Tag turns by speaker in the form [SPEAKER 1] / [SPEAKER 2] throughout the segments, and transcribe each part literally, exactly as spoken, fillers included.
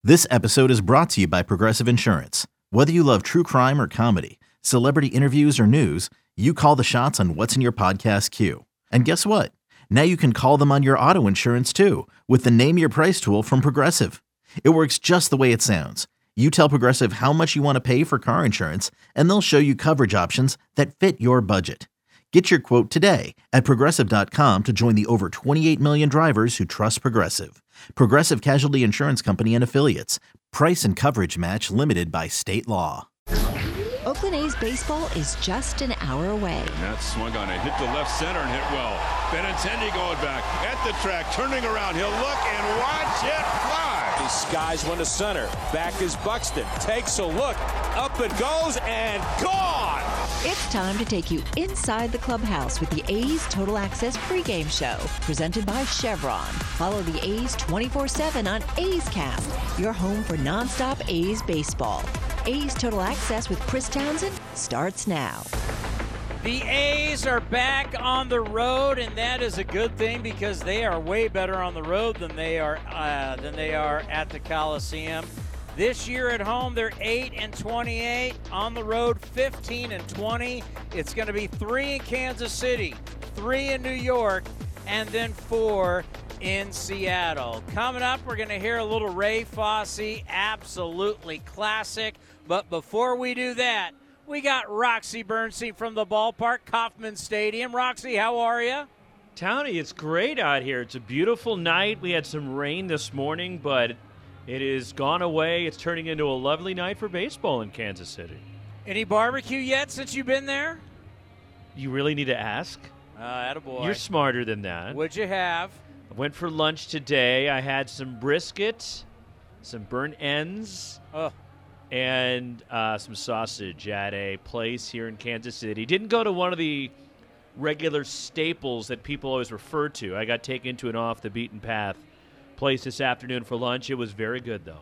[SPEAKER 1] This episode is brought to you by Progressive Insurance. Whether you love true crime or comedy, celebrity interviews or news, you call the shots on what's in your podcast queue. And guess what? Now you can call them on your auto insurance too with the Name Your Price tool from Progressive. It works just the way it sounds. You tell Progressive how much you want to pay for car insurance, and they'll show you coverage options that fit your budget. Get your quote today at Progressive dot com to join the over twenty-eight million drivers who trust Progressive. Progressive Casualty Insurance Company and Affiliates. Price and coverage match limited by state law.
[SPEAKER 2] Oakland A's baseball is just an hour away.
[SPEAKER 3] And that swung on it, hit the left center and hit well. Benintendi going back at the track, turning around. He'll look and watch it fly.
[SPEAKER 4] He skies one to center. Back is Buxton. Takes a look. Up it goes and gone.
[SPEAKER 2] It's time to take you inside the clubhouse with the A's Total Access pregame show, presented by Chevron. Follow the A's twenty-four seven on A's Cast, your home for nonstop A's baseball. A's Total Access with Chris Townsend starts now.
[SPEAKER 5] The A's are back on the road, and that is a good thing because they are way better on the road than they are uh, than they are at the Coliseum. This year at home, they're eight and twenty-eight. On the road, fifteen and twenty. It's going to be three in Kansas City, three in New York, and then four in Seattle. Coming up, we're going to hear a little Ray Fosse, absolutely classic. But before we do that, we got Roxy Bernstein from the ballpark, Kauffman Stadium. Roxy, how are you?
[SPEAKER 6] Townie, it's great out here. It's a beautiful night. We had some rain this morning, but it is gone away. It's turning into a lovely night for baseball in Kansas City.
[SPEAKER 5] Any barbecue yet since you've been there?
[SPEAKER 6] You really need to ask?
[SPEAKER 5] Uh, attaboy.
[SPEAKER 6] You're smarter than that.
[SPEAKER 5] What'd you have?
[SPEAKER 6] I went for lunch today. I had some brisket, some burnt ends,
[SPEAKER 5] Oh.
[SPEAKER 6] and uh, some sausage at a place here in Kansas City. Didn't go to one of the regular staples that people always refer to. I got taken to an off-the-beaten-path place this afternoon for lunch. It was very good, though.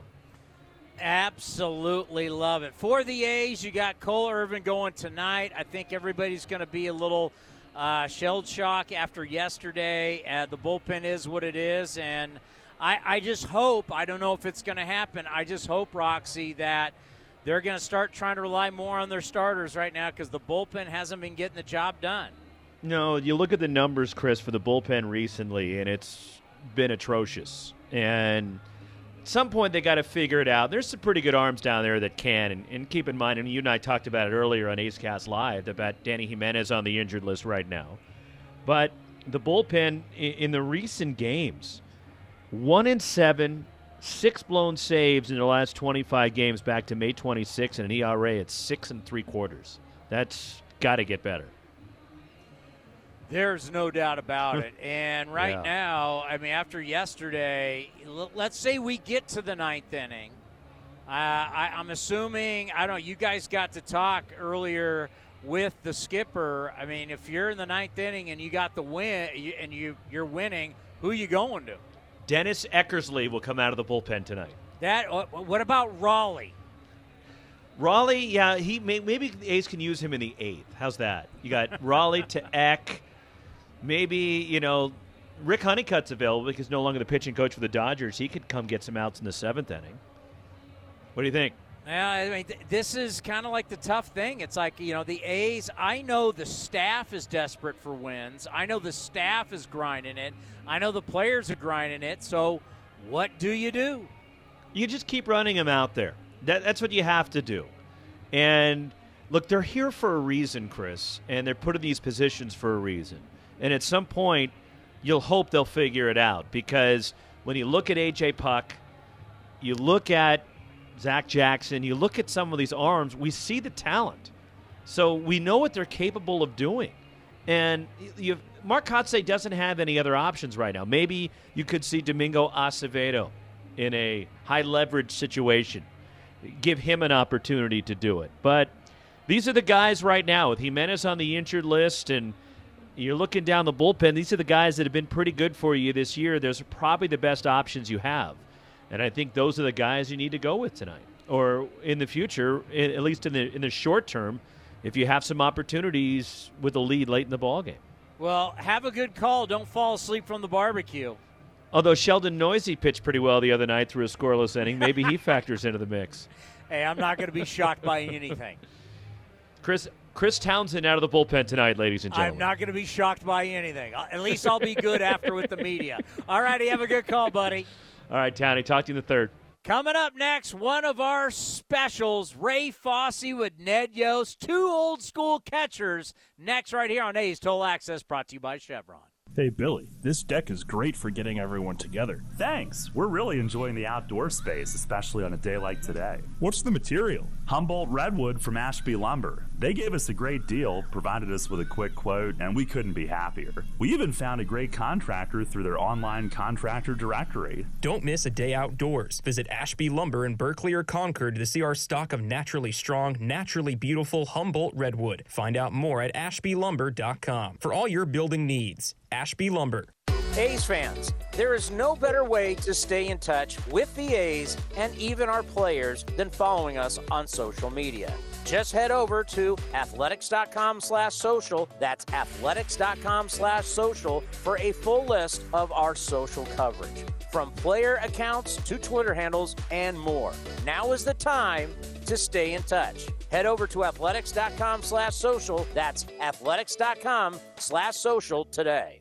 [SPEAKER 5] Absolutely love it. For the A's, you got Cole Irvin going tonight. I think everybody's going to be a little uh, shell shock after yesterday. Uh, the bullpen is what it is, and I, I just hope, I don't know if it's going to happen, I just hope, Roxy, that they're going to start trying to rely more on their starters right now because the bullpen hasn't been getting the job done.
[SPEAKER 6] No, you look at the numbers, Chris, for the bullpen recently, and it's been atrocious. And at some point they got to figure it out. There's some pretty good arms down there that can. And, and keep in mind, and you and I talked about it earlier on A's Cast Live, about Danny Jimenez on the injured list right now. But the bullpen in, in the recent games, one in seven, six blown saves in the last twenty-five games back to May twenty-sixth, and an E R A at six and three quarters. That's got to get better.
[SPEAKER 5] There's no doubt about it. And right
[SPEAKER 6] Yeah.
[SPEAKER 5] now, I mean, after yesterday, l- let's say we get to the ninth inning. Uh, I, I'm assuming, I don't know, you guys got to talk earlier with the skipper. I mean, if you're in the ninth inning and you got the win you, and you, you're winning, who are you going to?
[SPEAKER 6] Dennis Eckersley will come out of the bullpen tonight.
[SPEAKER 5] That. uh, What about Raleigh?
[SPEAKER 6] Raleigh, yeah, he may, maybe the A's can use him in the eighth. How's that? You got Raleigh to Eck. Maybe, you know, Rick Honeycutt's available because no longer the pitching coach for the Dodgers. He could come get some outs in the seventh inning. What do you think?
[SPEAKER 5] Yeah, I mean, th- this is kind of like the tough thing. It's like, you know, the A's, I know the staff is desperate for wins. I know the staff is grinding it. I know the players are grinding it. So what do you do?
[SPEAKER 6] You just keep running them out there. That, that's what you have to do. And, look, they're here for a reason, Chris, and they're put in these positions for a reason. And at some point, you'll hope they'll figure it out because when you look at A J Puck, you look at Zach Jackson, you look at some of these arms, we see the talent. So we know what they're capable of doing. And you, Mark Kotsay doesn't have any other options right now. Maybe you could see Domingo Acevedo in a high-leverage situation. Give him an opportunity to do it. But these are the guys right now with Jimenez on the injured list and you're looking down the bullpen. These are the guys that have been pretty good for you this year. Those are probably the best options you have. And I think those are the guys you need to go with tonight. Or in the future, at least in the in the short term, if you have some opportunities with a lead late in the ballgame.
[SPEAKER 5] Well, have a good call. Don't fall asleep from the barbecue.
[SPEAKER 6] Although Sheldon Noisy pitched pretty well the other night through a scoreless inning, maybe he factors into the mix.
[SPEAKER 5] Hey, I'm not going to be shocked by anything.
[SPEAKER 6] Chris Chris Townsend out of the bullpen tonight, ladies and gentlemen.
[SPEAKER 5] I'm not going to be shocked by anything. At least I'll be good after with the media. All righty, have a good call, buddy.
[SPEAKER 6] All right, Townie, talk to you in the third.
[SPEAKER 5] Coming up next, one of our specials, Ray Fosse with Ned Yost, two old school catchers. Next right here on A's Total Access, brought to you by Chevron.
[SPEAKER 7] Hey, Billy, this deck is great for getting everyone together.
[SPEAKER 8] Thanks. We're really enjoying the outdoor space, especially on a day like today.
[SPEAKER 7] What's the material?
[SPEAKER 8] Humboldt Redwood from Ashby Lumber. They gave us a great deal, provided us with a quick quote, and we couldn't be happier. We even found a great contractor through their online contractor directory.
[SPEAKER 9] Don't miss a day outdoors. Visit Ashby Lumber in Berkeley or Concord to see our stock of naturally strong, naturally beautiful Humboldt Redwood. Find out more at ashby lumber dot com for all your building needs. Ashby Lumber.
[SPEAKER 4] A's fans, there is no better way to stay in touch with the A's and even our players than following us on social media. Just head over to athletics.com slash social. That's athletics.com slash social for a full list of our social coverage, from player accounts to Twitter handles and more. Now is the time to stay in touch. Head over to athletics.com slash social. That's athletics.com slash social today.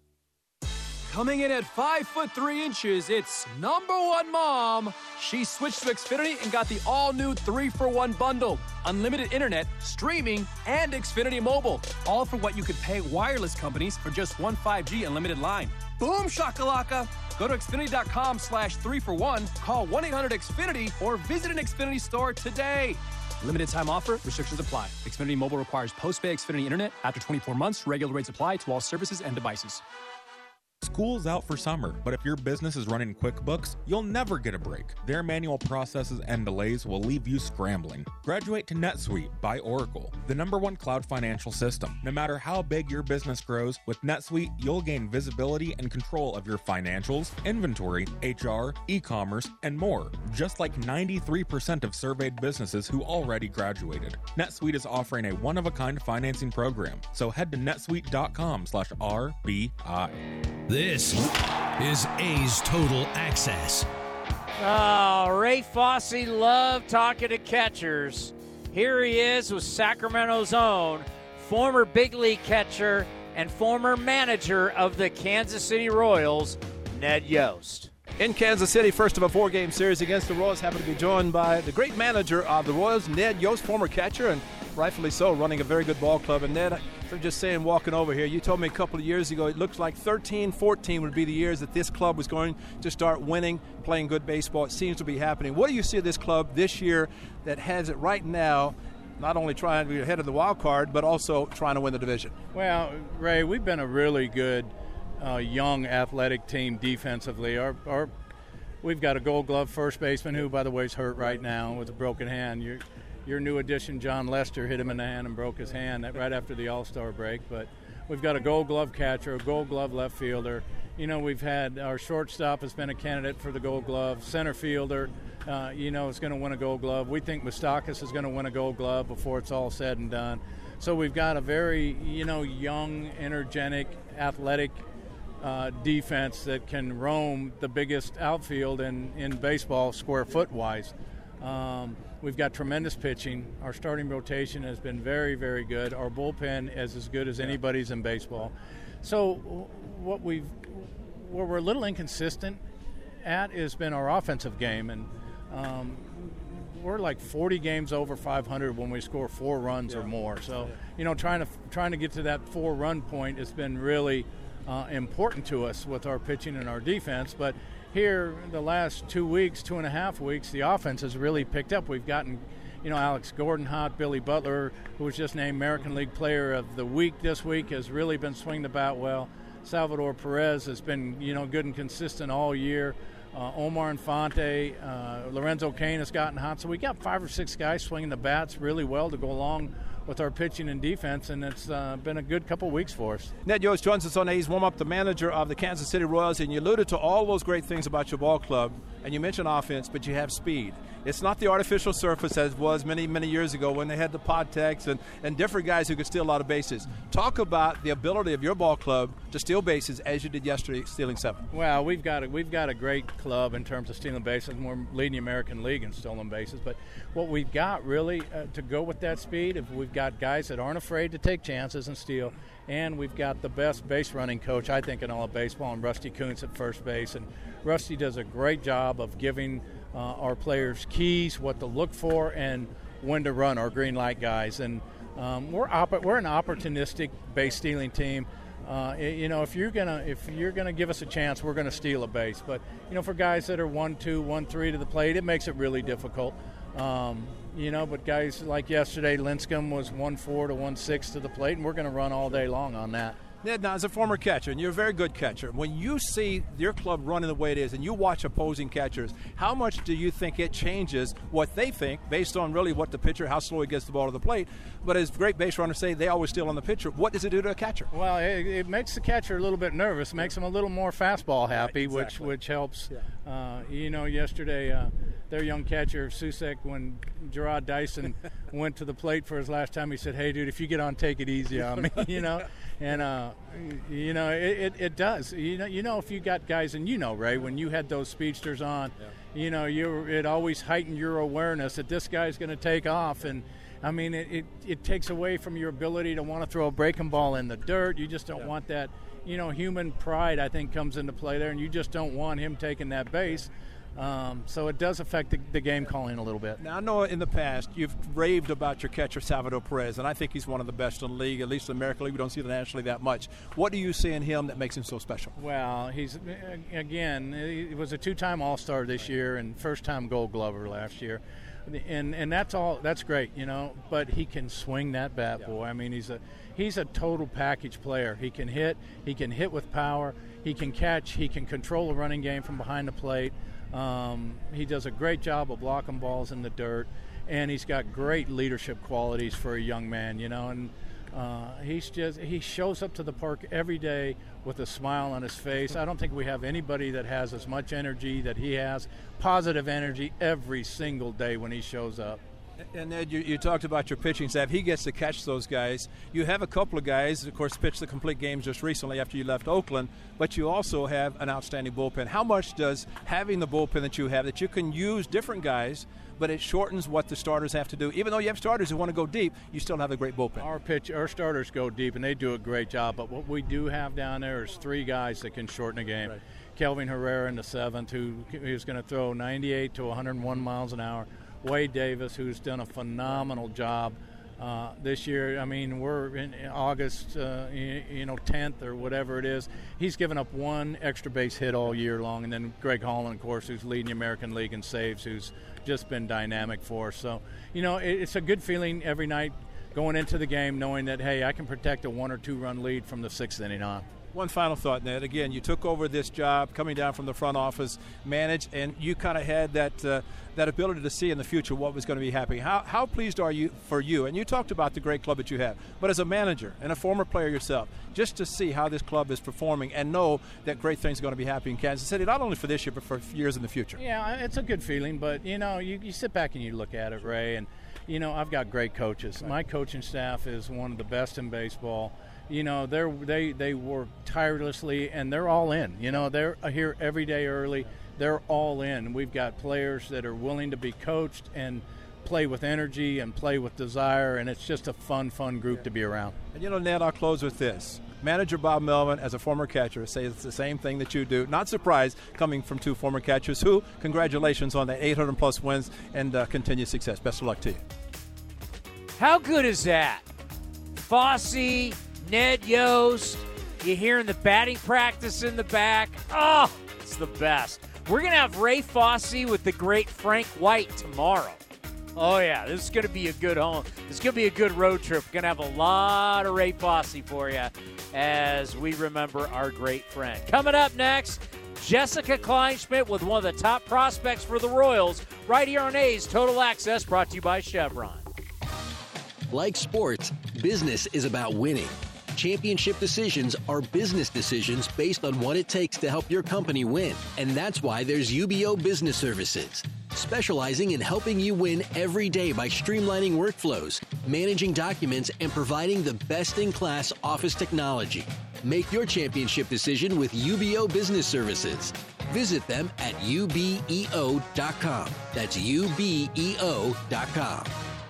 [SPEAKER 10] Coming in at five foot three inches, it's number one mom. She switched to Xfinity and got the all-new three for one bundle. Unlimited internet, streaming, and Xfinity Mobile. All for what you could pay wireless companies for just one five G unlimited line. Boom shakalaka! Go to Xfinity.com slash three for one, call one eight hundred X Finity, or visit an Xfinity store today. Limited time offer, restrictions apply. Xfinity Mobile requires post-pay Xfinity internet. After twenty-four months, regular rates apply to all services and devices.
[SPEAKER 11] School's out for summer, but if your business is running QuickBooks, you'll never get a break. Their manual processes and delays will leave you scrambling. Graduate to NetSuite by Oracle, the number one cloud financial system. No matter how big your business grows, with NetSuite, you'll gain visibility and control of your financials, inventory, H R, e-commerce, and more, just like ninety-three percent of surveyed businesses who already graduated. NetSuite is offering a one-of-a-kind financing program, so head to netsuite.com slash RBI.
[SPEAKER 12] This is A's Total Access.
[SPEAKER 5] Oh, Ray Fosse loved talking to catchers. Here he is with Sacramento's own former big league catcher and former manager of the Kansas City Royals, Ned Yost.
[SPEAKER 13] In Kansas City, first of a four-game series against the Royals, happen to be joined by the great manager of the Royals, Ned Yost, former catcher, and rightfully so, running a very good ball club. And Ned, I'm just saying, walking over here, you told me a couple of years ago it looks like thirteen, fourteen would be the years that this club was going to start winning, playing good baseball. It seems to be happening. What do you see of this club this year that has it right now, not only trying to be ahead of the wild card, but also trying to win the division?
[SPEAKER 14] Well, Ray, we've been a really good uh, young athletic team defensively. Our, our We've got a Gold Glove first baseman who, by the way, is hurt right now with a broken hand. You're, Your new addition, John Lester, hit him in the hand and broke his hand right after the All-Star break. But we've got a Gold Glove catcher, a Gold Glove left fielder. You know, we've had our shortstop has been a candidate for the Gold Glove. Center fielder, uh, you know, is going to win a Gold Glove. We think Moustakas is going to win a Gold Glove before it's all said and done. So we've got a very, you know, young, energetic, athletic uh, defense that can roam the biggest outfield in, in baseball square foot-wise. Um, We've got tremendous pitching. Our starting rotation has been very, very good. Our bullpen is as good as anybody's in baseball. So what we've, where we're a little inconsistent at has been our offensive game. And um, we're like forty games over five hundred when we score four runs yeah. or more. So, yeah. you know, trying to trying to get to that four-run point has been really uh, important to us with our pitching and our defense. But here, the last two weeks, two and a half weeks, the offense has really picked up. We've gotten, you know, Alex Gordon hot. Billy Butler, who was just named American League Player of the Week this week, has really been swinging the bat well. Salvador Perez has been, you know, good and consistent all year. Uh, Omar Infante, uh, Lorenzo Cain has gotten hot. So we got five or six guys swinging the bats really well to go along with our pitching and defense, and it's uh, been a good couple weeks for us.
[SPEAKER 13] Ned Yost joins us on A's Warm-Up, the manager of the Kansas City Royals, and you alluded to all those great things about your ball club, and you mentioned offense, but you have speed. It's not the artificial surface as it was many, many years ago when they had the Podtex and, and different guys who could steal a lot of bases. Talk about the ability of your ball club to steal bases as you did yesterday, stealing seven.
[SPEAKER 14] Well, we've got a, we've got a great club in terms of stealing bases. We're leading the American League in stolen bases. But what we've got really uh, to go with that speed, if we've got guys that aren't afraid to take chances and steal, and we've got the best base running coach, I think, in all of baseball, and Rusty Kuntz at first base. And Rusty does a great job of giving uh, our players keys, what to look for, and when to run, our green light guys. And um, we're op- we're an opportunistic base stealing team. Uh, you know, if you're gonna if you're gonna give us a chance, we're gonna steal a base. But you know, for guys that are one two, one three to the plate, it makes it really difficult. Um, you know, but guys like yesterday, Lincecum was one four to one six to the plate, and we're going to run all day long on that.
[SPEAKER 13] Ned, now as a former catcher, and you're a very good catcher, when you see your club running the way it is and you watch opposing catchers, how much do you think it changes what they think based on really what the pitcher, how slow he gets the ball to the plate? But as great base runners say, they always steal on the pitcher. What does it do to a catcher?
[SPEAKER 14] Well, it, it makes the catcher a little bit nervous, makes him a little more fastball happy,
[SPEAKER 13] right, exactly.
[SPEAKER 14] which which helps.
[SPEAKER 13] Yeah.
[SPEAKER 14] Uh, you know, yesterday, uh, their young catcher, Susek, when Gerard Dyson went to the plate for his last time, he said, "Hey, dude, if you get on, take it easy on me," you know. And uh, you know, it, it, it does. You know, you know, if you got guys, and you know, Ray, when you had those speedsters on, yeah. you know, you it always heightened your awareness that this guy's going to take off. And I mean, it, it it takes away from your ability to want to throw a breaking ball in the dirt. You just don't yeah. want that. You know, human pride, I think, comes into play there, and you just don't want him taking that base. Um, so it does affect the, the game calling a little bit.
[SPEAKER 13] Now, I know in the past you've raved about your catcher, Salvador Perez, and I think he's one of the best in the league, at least in the American League. We don't see it nationally that much. What do you see in him that makes him so special?
[SPEAKER 14] Well, he's, again, he was a two-time All-Star this year and first-time Gold Glover last year. And and that's all. That's great, you know. But he can swing that bat, yeah. boy. I mean, he's a he's a total package player. He can hit. He can hit with power. He can catch. He can control a running game from behind the plate. Um, he does a great job of blocking balls in the dirt, and he's got great leadership qualities for a young man, you know. And uh, he's just he shows up to the park every day with a smile on his face. I don't think we have anybody that has as much energy that he has, positive energy every single day when he shows up.
[SPEAKER 13] And Ed, you, you talked about your pitching staff. He gets to catch those guys. You have a couple of guys, of course, pitched the complete games just recently after you left Oakland, but you also have an outstanding bullpen. How much does having the bullpen that you have, that you can use different guys, but it shortens what the starters have to do? Even though you have starters who want to go deep, you still have a great bullpen.
[SPEAKER 14] Our pitch, our starters go deep, and they do a great job, but what we do have down there is three guys that can shorten a game. Right. Kelvin Herrera in the seventh, who is going to throw ninety-eight to one hundred one miles an hour. Wade Davis, who's done a phenomenal job uh, this year. I mean, we're in August, uh, you, you know, tenth or whatever it is. He's given up one extra base hit all year long. And then Greg Holland, of course, who's leading the American League in saves, who's just been dynamic for us. So, you know, it, it's a good feeling every night going into the game knowing that, hey, I can protect a one or two run lead from the sixth inning on.
[SPEAKER 13] One final thought, Ned. Again, you took over this job coming down from the front office, managed, and you kind of had that uh, that ability to see in the future what was going to be happening. How how pleased are you for you? And you talked about the great club that you have, but as a manager and a former player yourself, just to see how this club is performing and know that great things are going to be happening in Kansas City, not only for this year but for years in the future.
[SPEAKER 14] Yeah, it's a good feeling, but you know, you, you sit back and you look at it, Ray, and you know, I've got great coaches. Right. My coaching staff is one of the best in baseball. You know, they're, they they work tirelessly, and they're all in. You know, they're here every day early. They're all in. We've got players that are willing to be coached and play with energy and play with desire, and it's just a fun, fun group to be around.
[SPEAKER 13] And, you know, Ned, I'll close with this. Manager Bob Melvin, as a former catcher, says it's the same thing that you do. Not surprised coming from two former catchers who, congratulations on the eight hundred plus wins and uh, continued success. Best of luck to you.
[SPEAKER 5] How good is that? Fosse, Ned Yost, you hearing the batting practice in the back. Oh, it's the best. We're going to have Ray Fosse with the great Frank White tomorrow. Oh, yeah, this is going to be a good home. It's going to be a good road trip. We're going to have a lot of Ray Fosse for you as we remember our great friend. Coming up next, Jessica Kleinschmidt with one of the top prospects for the Royals right here on A's Total Access, brought to you by Chevron.
[SPEAKER 15] Like sports, business is about winning. Championship decisions are business decisions based on what it takes to help your company win. And that's why there's U B O Business Services, specializing in helping you win every day by streamlining workflows, managing documents, and providing the best-in-class office technology. Make your championship decision with U B O Business Services. Visit them at U B E O dot com. That's U B E O dot com.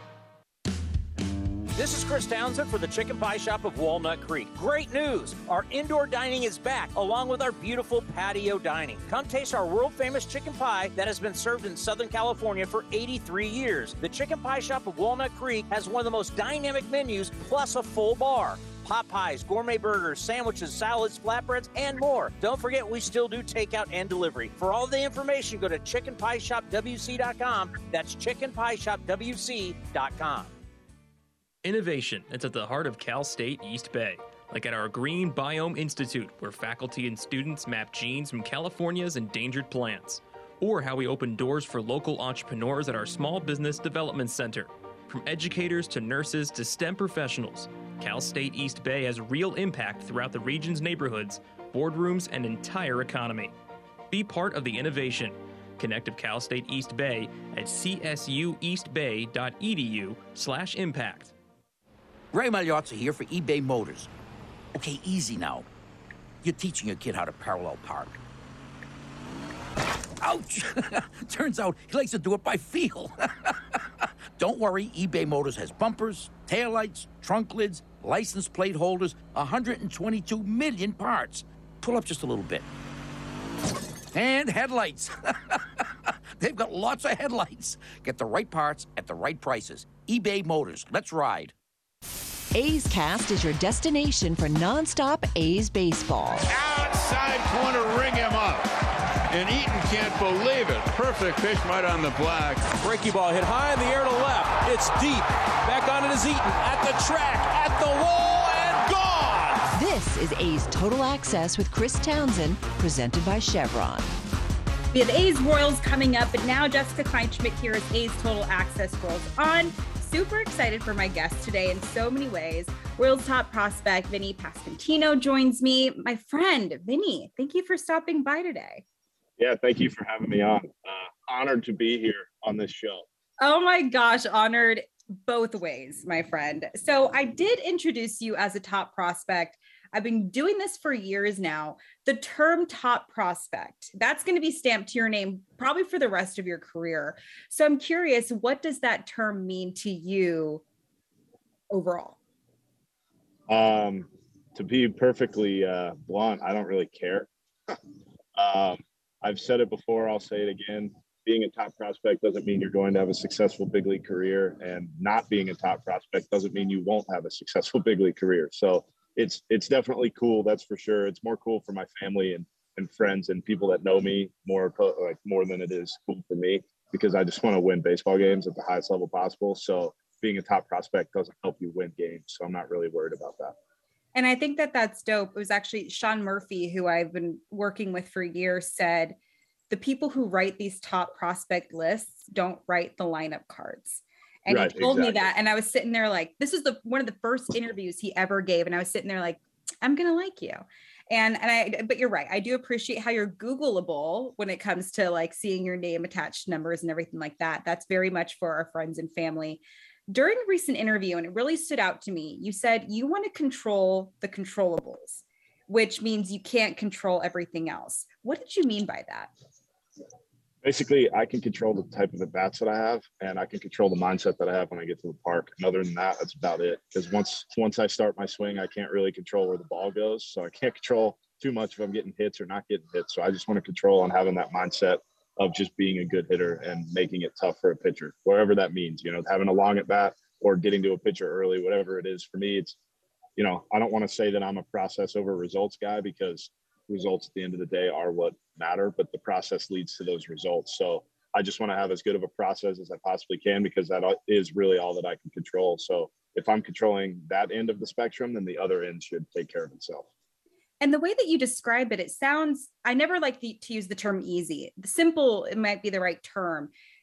[SPEAKER 4] This is Chris Townsend for the Chicken Pie Shop of Walnut Creek. Great news! Our indoor dining is back, along with our beautiful patio dining. Come taste our world-famous chicken pie that has been served in Southern California for eighty-three years. The Chicken Pie Shop of Walnut Creek has one of the most dynamic menus, plus a full bar. Pot pies, gourmet burgers, sandwiches, salads, flatbreads, and more. Don't forget, we still do takeout and delivery. For all the information, go to chicken pie shop w c dot com. That's chicken pie shop w c dot com.
[SPEAKER 9] Innovation that's at the heart of Cal State East Bay, like at our Green Biome Institute, where faculty and students map genes from California's endangered plants, or how we open doors for local entrepreneurs at our Small Business Development Center. From educators to nurses to STEM professionals, Cal State East Bay has real impact throughout the region's neighborhoods, boardrooms, and entire economy. Be part of the innovation. Connect with Cal State East Bay at c s u east bay dot e d u slash impact.
[SPEAKER 16] Ray Magliozzi here for eBay Motors. Okay, easy now. You're teaching your kid how to parallel park. Ouch! Turns out he likes to do it by feel. Don't worry, eBay Motors has bumpers, taillights, trunk lids, license plate holders, one hundred twenty-two million parts. Pull up just a little bit. And headlights. They've got lots of headlights. Get the right parts at the right prices. eBay Motors. Let's ride.
[SPEAKER 2] A's Cast is your destination for nonstop A's baseball.
[SPEAKER 3] Outside corner, ring him up. And Eaton can't believe it. Perfect pitch right on the black.
[SPEAKER 17] Breaky ball hit high in the air to left. It's deep. Back on it is Eaton at the track, at the wall, and gone!
[SPEAKER 2] This is A's Total Access with Chris Townsend, presented by Chevron.
[SPEAKER 18] We have A's Royals coming up, but now Jessica Kleinschmidt here as A's Total Access rolls on. Super excited for my guest today in so many ways. Royals top prospect Vinny Pasquantino joins me. My friend, Vinny, thank you for stopping by today.
[SPEAKER 19] Yeah, thank you for having me on. Uh, honored to be here on this show.
[SPEAKER 18] Oh my gosh, honored both ways, my friend. So I did introduce you as a top prospect. I've been doing this for years now. The term top prospect, that's going to be stamped to your name probably for the rest of your career. So I'm curious, what does that term mean to you overall?
[SPEAKER 19] Um, to be perfectly uh, blunt, I don't really care. um, I've said it before, I'll say it again. Being a top prospect doesn't mean you're going to have a successful big league career, and not being a top prospect doesn't mean you won't have a successful big league career. So it's it's definitely cool, that's for sure. It's more cool for my family and, and friends and people that know me more like more than it is cool for me, because I just want to win baseball games at the highest level possible. So being a top prospect doesn't help you win games. So I'm not really worried about that.
[SPEAKER 18] And I think that that's dope. It was actually Sean Murphy, who I've been working with for years, said the people who write these top prospect lists don't write the lineup cards. And right, he told exactly. me that. And I was sitting there like, this is the one of the first interviews he ever gave. And I was sitting there like, I'm going to like you. And, and I, but you're right. I do appreciate how you're Googleable when it comes to like seeing your name attached to numbers and everything like that. That's very much for our friends and family. During a recent interview, and it really stood out to me, you said you want to control the controllables, which means you can't control everything else. What did you mean by that?
[SPEAKER 19] Basically, I can control the type of at-bats that I have, and I can control the mindset that I have when I get to the park. And other than that, that's about it. Because once once I start my swing, I can't really control where the ball goes. So I can't control too much if I'm getting hits or not getting hits. So I just want to control on having that mindset of just being a good hitter and making it tough for a pitcher, wherever that means, you know, having a long at bat or getting to a pitcher early, whatever it is. For me, it's, you know, I don't want to say that I'm a process over results guy, because results at the end of the day are what matter, but the process leads to those results. So I just want to have as good of a process as I possibly can, because that is really all that I can control. So if I'm controlling that end of the spectrum, then the other end should take care of itself.
[SPEAKER 18] And the way that you describe it, it sounds, I never like the, to use the term easy. The simple, it might be the right term.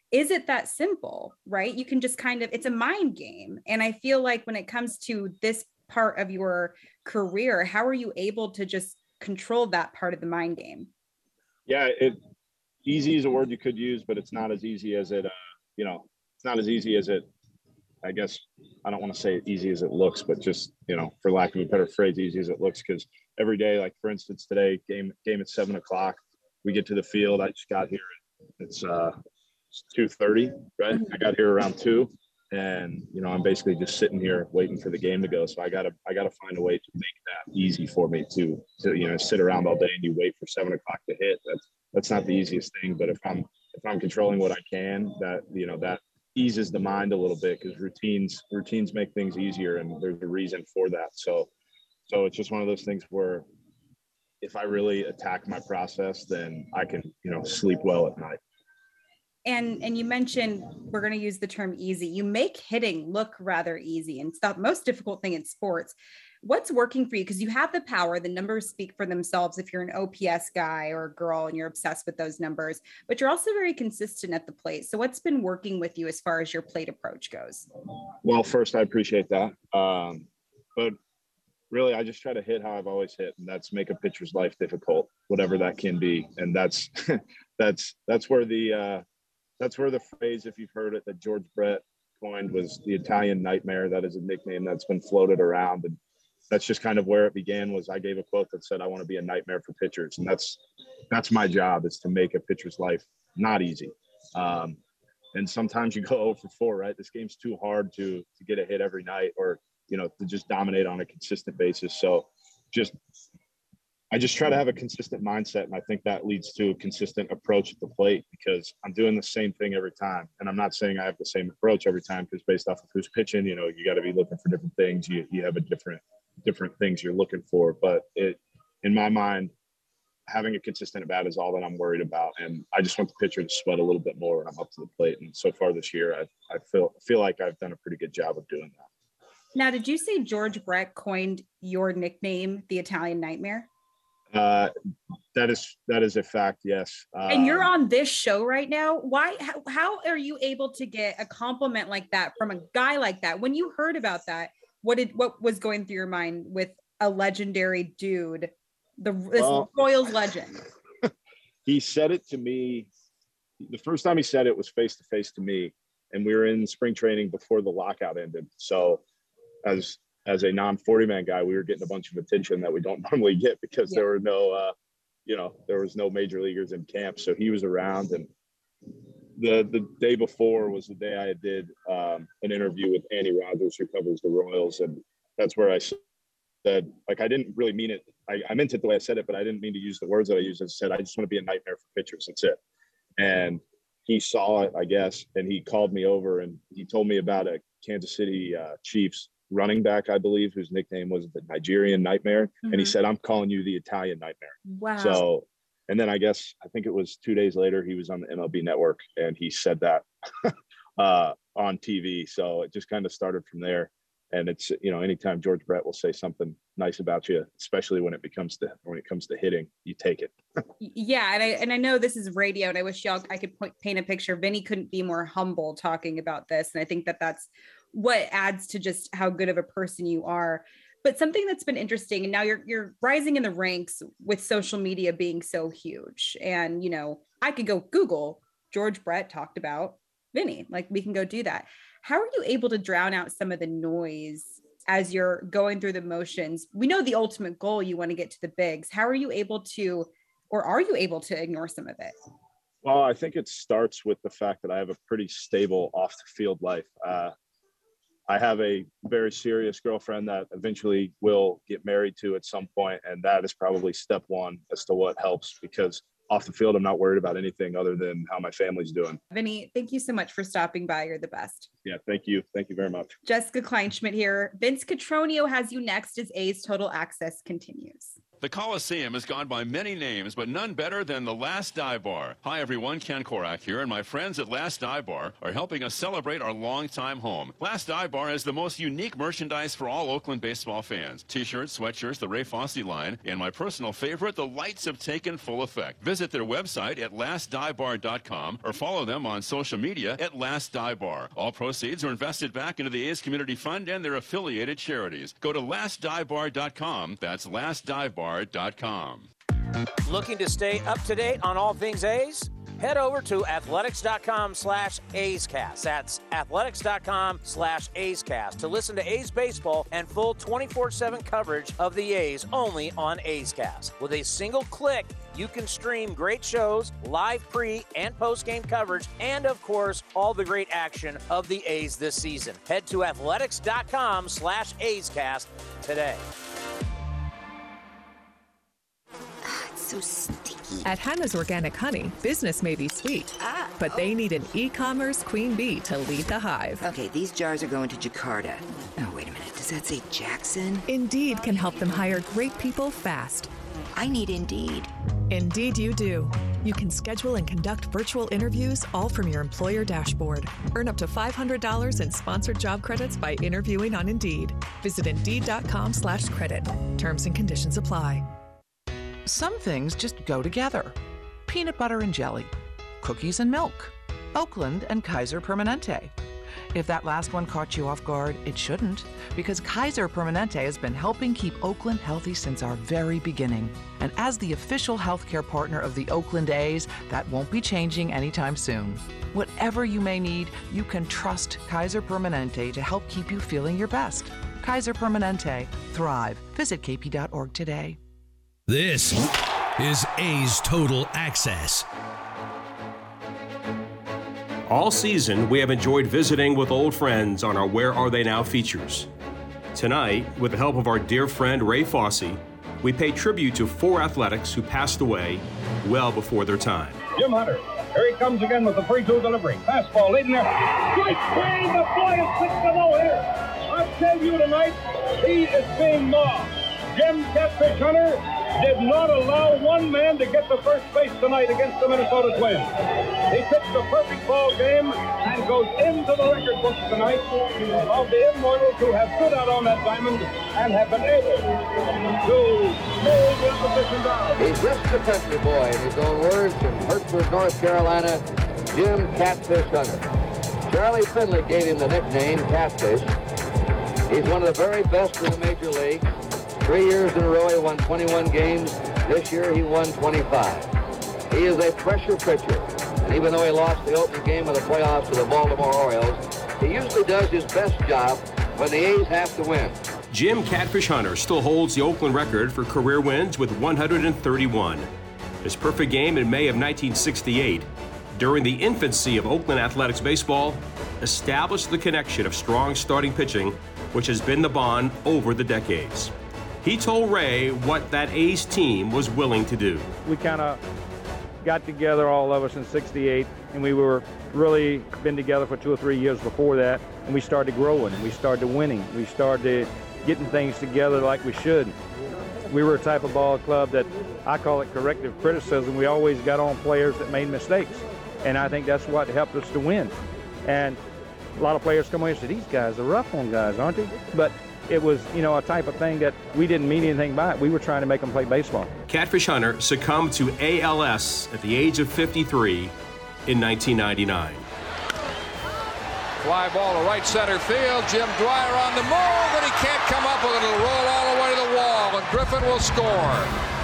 [SPEAKER 18] is it that simple, right? You can just kind of, it's a mind game. And I feel like when it comes to this part of your career, how are you able to just control that part of the mind game?
[SPEAKER 19] Yeah, it easy is a word you could use, but it's not as easy as it, uh, you know, it's not as easy as it, I guess, I don't want to say easy as it looks, but just, you know, for lack of a better phrase, easy as it looks. Because every day, like for instance, today, game game at seven o'clock, we get to the field. I just got here. It's uh, two thirty, right? I got here around two, and you know, I'm basically just sitting here waiting for the game to go. So I gotta I gotta find a way to make that easy for me to to you know sit around all day and you wait for seven o'clock to hit. That's that's not the easiest thing. But if I'm if I'm controlling what I can, that you know that eases the mind a little bit, because routines routines make things easier, and there's a reason for that. So so it's just one of those things where if I really attack my process, then I can you know sleep well at night.
[SPEAKER 18] And and you mentioned, we're going to use the term easy. You make hitting look rather easy, and it's the most difficult thing in sports. What's working for you? Because you have the power, the numbers speak for themselves if you're an O P S guy or girl and you're obsessed with those numbers, but you're also very consistent at the plate. So what's been working with you as far as your plate approach goes?
[SPEAKER 19] Well, first, I appreciate that. Um, but really, I just try to hit how I've always hit, and that's make a pitcher's life difficult, whatever that can be. And that's that's that's where the uh, that's where the phrase, if you've heard it, that George Brett coined, was the Italian nightmare. That is a nickname that's been floated around, and that's just kind of where it began. Was I gave a quote that said, I want to be a nightmare for pitchers. And that's, that's my job, is to make a pitcher's life not easy. Um, and sometimes you go oh for four, right? This game's too hard to, to get a hit every night, or, you know, to just dominate on a consistent basis. So just, I just try to have a consistent mindset. And I think that leads to a consistent approach at the plate, because I'm doing the same thing every time. And I'm not saying I have the same approach every time, because based off of who's pitching, you know, you got to be looking for different things. You, you have a different, different things you're looking for, but it, in my mind, having a consistent at bat is all that I'm worried about. And I just want the pitcher to sweat a little bit more when I'm up to the plate. And so far this year, I, I feel, feel like I've done a pretty good job of doing that.
[SPEAKER 18] Now, did you say George Brett coined your nickname, the Italian Nightmare?
[SPEAKER 19] Uh, that is, that is a fact. Yes. Um,
[SPEAKER 18] and you're on this show right now. Why, how, how are you able to get a compliment like that from a guy like that? When you heard about that, What did what was going through your mind with a legendary dude, the this
[SPEAKER 19] well,
[SPEAKER 18] Royals legend?
[SPEAKER 19] He said it to me. The first time he said it was face to face to me, and we were in spring training before the lockout ended. So, as as a non forty man guy, we were getting a bunch of attention that we don't normally get, because yeah. there were no, uh, you know, there was no major leaguers in camp. So he was around, and The the day before was the day I did um, an interview with Andy Rogers, who covers the Royals, and that's where I said, like, I didn't really mean it. I, I meant it the way I said it, but I didn't mean to use the words that I used. I said, I just want to be a nightmare for pitchers. That's it. And he saw it, I guess, and he called me over and he told me about a Kansas City uh, Chiefs running back, I believe, whose nickname was the Nigerian Nightmare. Mm-hmm. And he said, I'm calling you the Italian Nightmare.
[SPEAKER 18] Wow.
[SPEAKER 19] So. And then I guess, I think it was two days later, he was on the M L B Network and he said that uh, on T V. So it just kind of started from there. And it's, you know, anytime George Brett will say something nice about you, especially when it becomes to, when it comes to hitting, you take it.
[SPEAKER 18] Yeah. And I, and I know this is radio, and I wish y'all, I could point, paint a picture. Vinny couldn't be more humble talking about this. And I think that that's what adds to just how good of a person you are. But something that's been interesting, and now you're you're rising in the ranks with social media being so huge. And, you know, I could go Google George Brett talked about Vinny, like we can go do that. How are you able to drown out some of the noise as you're going through the motions? We know the ultimate goal, you want to get to the bigs. How are you able to, or are you able to ignore some of it?
[SPEAKER 19] Well, I think it starts with the fact that I have a pretty stable off the field life. Uh, I have a very serious girlfriend that eventually will get married to at some point, and that is probably step one as to what helps, because off the field, I'm not worried about anything other than how my family's doing.
[SPEAKER 18] Vinny, thank you so much for stopping by. You're the best.
[SPEAKER 19] Yeah, thank you. Thank you very much.
[SPEAKER 18] Jessica Kleinschmidt here. Vince Cotroneo has you next as A's Total Access continues.
[SPEAKER 3] The Coliseum has gone by many names, but none better than the Last Dive Bar. Hi, everyone. Ken Korak here, and my friends at Last Dive Bar are helping us celebrate our longtime home. Last Dive Bar has the most unique merchandise for all Oakland baseball fans. T-shirts, sweatshirts, the Ray Fosse line, and my personal favorite, the lights have taken full effect. Visit their website at last dive bar dot com or follow them on social media at Last Dive Bar. All proceeds are invested back into the A's Community Fund and their affiliated charities. Go to last dive bar dot com. That's last dive bar dot com.
[SPEAKER 4] Looking to stay up to date on all things A's? Head over to athletics.com slash A'scast. That's athletics.com slash A'scast to listen to A's baseball and full twenty-four seven coverage of the A's only on A'scast. With a single click, you can stream great shows, live pre- and post-game coverage, and, of course, all the great action of the A's this season. Head to athletics.com slash A'scast today.
[SPEAKER 20] So sticky.
[SPEAKER 21] At Hannah's Organic Honey, business may be sweet,
[SPEAKER 20] ah,
[SPEAKER 21] but
[SPEAKER 20] oh.
[SPEAKER 21] they need an e-commerce queen bee to lead the hive.
[SPEAKER 20] Okay, these jars are going to Jakarta. Oh, wait a minute. Does that say Jackson?
[SPEAKER 21] Indeed can help them hire great people fast.
[SPEAKER 20] I need Indeed.
[SPEAKER 21] Indeed you do. You can schedule and conduct virtual interviews all from your employer dashboard. Earn up to five hundred dollars in sponsored job credits by interviewing on Indeed. Visit Indeed.com slash credit. Terms and conditions apply.
[SPEAKER 22] Some things just go together. Peanut butter and jelly, cookies and milk, Oakland and Kaiser Permanente. If that last one caught you off guard, it shouldn't, because Kaiser Permanente has been helping keep Oakland healthy since our very beginning. And as the official healthcare partner of the Oakland A's, that won't be changing anytime soon. Whatever you may need, you can trust Kaiser Permanente to help keep you feeling your best. Kaiser Permanente. Thrive. Visit k p dot org today.
[SPEAKER 12] This is A's Total Access.
[SPEAKER 23] All season, we have enjoyed visiting with old friends on our Where Are They Now features. Tonight, with the help of our dear friend Ray Fosse, we pay tribute to four athletics who passed away well before their time.
[SPEAKER 24] Jim Hunter, here he comes again with the three two delivery. Fastball leading there. Strike three, the boy is six to oh here. I tell you tonight, he is being mobbed. Jim Catfish Hunter did not allow one man to get to first base tonight against the Minnesota Twins. He pitched a perfect ball game and goes into the record books tonight of the immortals who have stood out on that diamond and have been able to hold the opposition down.
[SPEAKER 25] He's just a country boy, in his own words, from Hartford, North Carolina, Jim Catfish Hunter. Charlie Finley gave him the nickname Catfish. He's one of the very best in the major league. Three years in a row, he won twenty-one games. This year, he won twenty-five. He is a pressure pitcher. And even though he lost the opening game of the playoffs to the Baltimore Orioles, he usually does his best job when the A's have to win.
[SPEAKER 23] Jim Catfish Hunter still holds the Oakland record for career wins with one hundred thirty-one. His perfect game in May of nineteen sixty-eight, during the infancy of Oakland Athletics baseball, established the connection of strong starting pitching, which has been the bond over the decades. He told Ray what that A's team was willing to do.
[SPEAKER 26] We kind of got together, all of us, in sixty-eight, and we were really been together for two or three years before that, and we started growing, and we started winning. We started getting things together like we should. We were a type of ball club that, I call it corrective criticism. We always got on players that made mistakes, and I think that's what helped us to win. And a lot of players come away and say, these guys are rough on guys, aren't they? But it was, you know, a type of thing that we didn't mean anything by it. We were trying to make them play baseball.
[SPEAKER 23] Catfish Hunter succumbed to A L S at the age of fifty-three in nineteen ninety-nine.
[SPEAKER 27] Fly ball to right center field. Jim Dwyer on the move, and he can't come up with it. It'll roll all the way to the wall, and Griffin will score.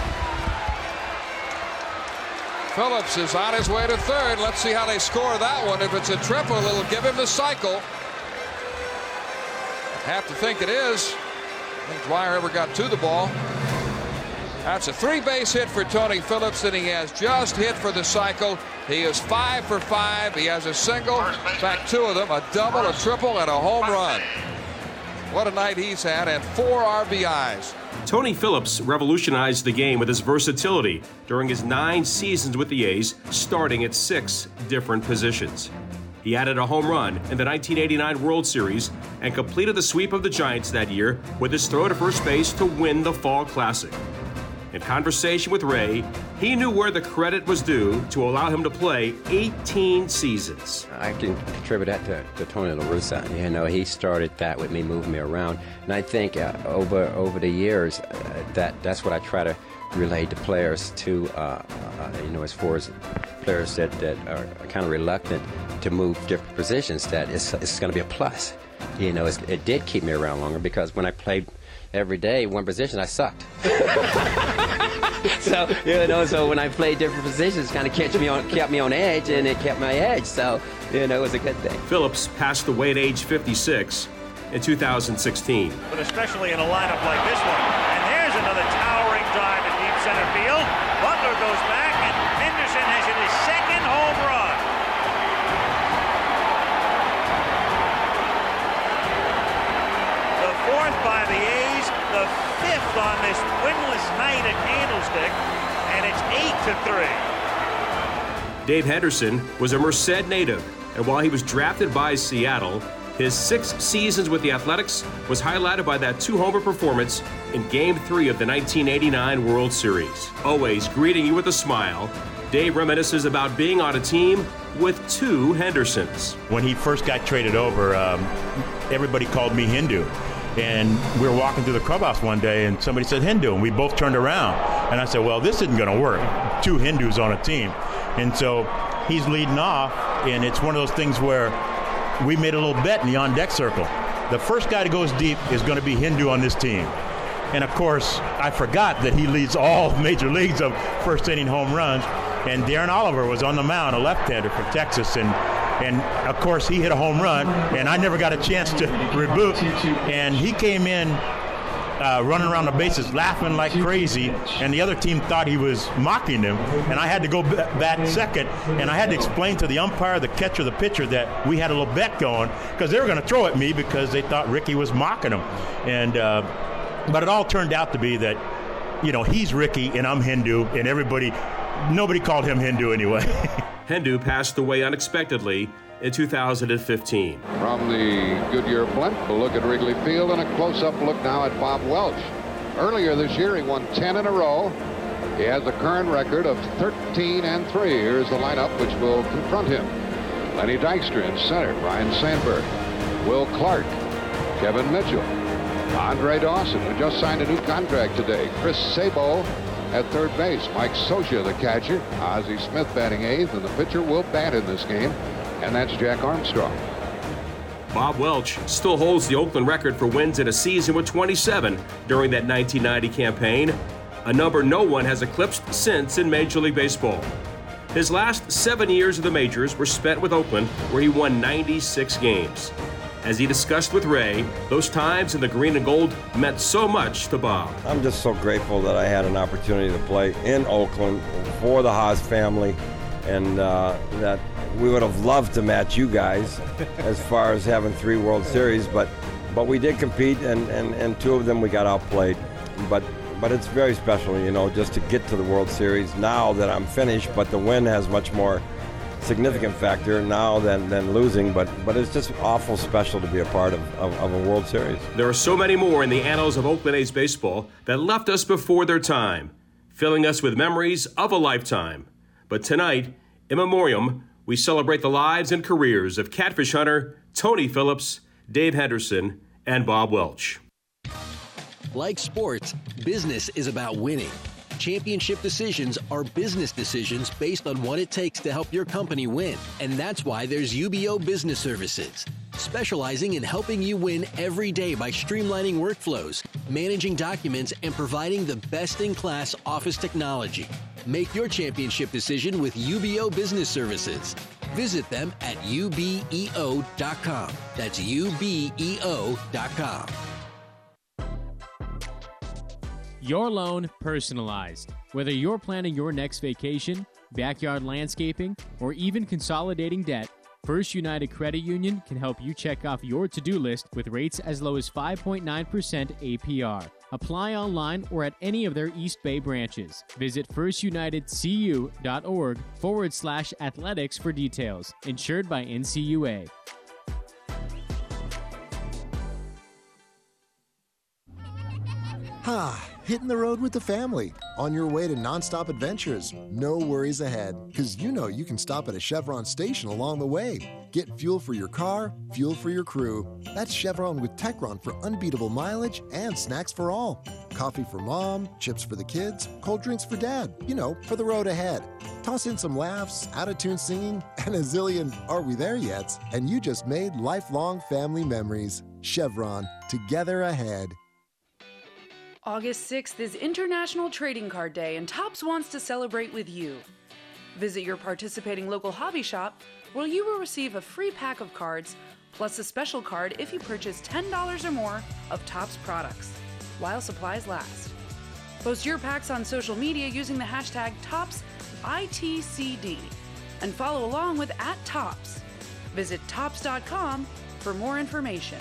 [SPEAKER 27] Phillips is on his way to third. Let's see how they score that one. If it's a triple, it'll give him the cycle. Have to think it is. I think Dwyer ever got to the ball. That's a three-base hit for Tony Phillips, and he has just hit for the cycle. He is five for five. He has a single, in fact, two of them, a double, a triple, and a home run. What a night he's had, and four R B Is.
[SPEAKER 23] Tony Phillips revolutionized the game with his versatility during his nine seasons with the A's, starting at six different positions. He added a home run in the nineteen eighty-nine World Series and completed the sweep of the Giants that year with his throw to first base to win the Fall Classic. In conversation with Ray, he knew where the credit was due to allow him to play eighteen seasons.
[SPEAKER 1] I can contribute that to, to Tony La Russa. You know, he started that with me, moving me around. And I think uh, over over the years, uh, that that's what I try to relay to players too, uh, uh, you know, as far as players that, that are kind of reluctant to move different positions, that it's, it's going to be a plus. You know, it's, it did keep me around longer because when I played every day one position, I sucked. So, you know, so when I played different positions, kind of kept me on, kept me on edge, and it kept my edge. So, you know, it was a good thing.
[SPEAKER 23] Phillips passed away at age fifty-six in two thousand sixteen.
[SPEAKER 6] But especially in a lineup like this one. And there's another towering drive in deep center field. Butler goes back, and Henderson has hit his second home run. The fourth by the A's, the fifth on this winless night at Candlestick, and it's eight to three.
[SPEAKER 23] Dave Henderson was a Merced native, and while he was drafted by Seattle, his six seasons with the Athletics was highlighted by that two-homer performance in Game three of the nineteen eighty-nine World Series. Always greeting you with a smile, Dave reminisces about being on a team with two Hendersons.
[SPEAKER 7] When he first got traded over, um, everybody called me Hindu. And we were walking through the clubhouse one day, and somebody said Hindu, and we both turned around. And I said, well, this isn't going to work. Two Hindus on a team. And so he's leading off, and it's one of those things where we made a little bet in the on-deck circle. The first guy that goes deep is going to be Hindu on this team. And, of course, I forgot that he leads all major leagues of first-inning home runs. And Darren Oliver was on the mound, a left-hander for Texas, and And, of course, he hit a home run, and I never got a chance to reboot. And he came in uh, running around the bases laughing like crazy, and the other team thought he was mocking them. And I had to go b- bat second, and I had to explain to the umpire, the catcher, the pitcher that we had a little bet going because they were going to throw at me because they thought Ricky was mocking them. And uh, but it all turned out to be that, you know, he's Ricky and I'm Hindu, and everybody, nobody called him Hindu anyway.
[SPEAKER 23] Hindu passed away unexpectedly in two thousand fifteen.
[SPEAKER 8] From the Goodyear blimp, a look at Wrigley Field and a close-up look now at Bob Welch. Earlier this year, he won ten in a row. He has a current record of thirteen and three. Here's the lineup which will confront him. Lenny Dykstra in center, Brian Sandberg, Will Clark, Kevin Mitchell, Andre Dawson, who just signed a new contract today, Chris Sabo at third base, Mike Scioscia, the catcher, Ozzie Smith batting eighth, and the pitcher will bat in this game, and that's Jack Armstrong.
[SPEAKER 23] Bob Welch still holds the Oakland record for wins in a season with twenty-seven during that nineteen ninety campaign, a number no one has eclipsed since in Major League Baseball. His last seven years of the majors were spent with Oakland, where he won ninety-six games. As he discussed with Ray, those times in the green and gold meant so much to Bob.
[SPEAKER 10] I'm just so grateful that I had an opportunity to play in Oakland for the Haas family, and uh, that we would have loved to match you guys as far as having three World Series, but but we did compete, and, and, and two of them we got outplayed. But but it's very special, you know, just to get to the World Series now that I'm finished, but the win has much more significant factor now than, than losing, but but it's just awful special to be a part of, of, of a World Series.
[SPEAKER 23] There are so many more in the annals of Oakland A's baseball that left us before their time, filling us with memories of a lifetime. But tonight, in memoriam, we celebrate the lives and careers of Catfish Hunter, Tony Phillips, Dave Henderson, and Bob Welch.
[SPEAKER 15] Like sports, business is about winning. Championship decisions are business decisions based on what it takes to help your company win. And that's why there's U B O Business Services, specializing in helping you win every day by streamlining workflows, managing documents, and providing the best-in-class office technology. Make your championship decision with U B O Business Services. Visit them at U B E O dot com. That's U B E O dot com.
[SPEAKER 11] Your loan personalized. Whether you're planning your next vacation, backyard landscaping, or even consolidating debt, First United Credit Union can help you check off your to-do list with rates as low as five point nine percent A P R. Apply online or at any of their East Bay branches. Visit firstunitedcu.org forward slash athletics for details. Insured by N C U A.
[SPEAKER 14] Ah, hitting the road with the family.
[SPEAKER 2] On your way to nonstop adventures, no worries ahead, because you know you can stop at a Chevron station along the way. Get fuel for your car, fuel for your crew. That's Chevron with Techron for unbeatable mileage and snacks for all. Coffee for mom, chips for the kids, cold drinks for dad, you know, for the road ahead. Toss in some laughs, out-of-tune singing, and a zillion "Are we there yet?" and you just made lifelong family memories. Chevron, together ahead.
[SPEAKER 5] August sixth is International Trading Card Day, and Topps wants to celebrate with you. Visit your participating local hobby shop, where you will receive a free pack of cards, plus a special card if you purchase ten dollars or more of Topps products, while supplies last. Post your packs on social media using the hashtag Topps I T C D, and follow along with at Topps. Visit Topps dot com for more information.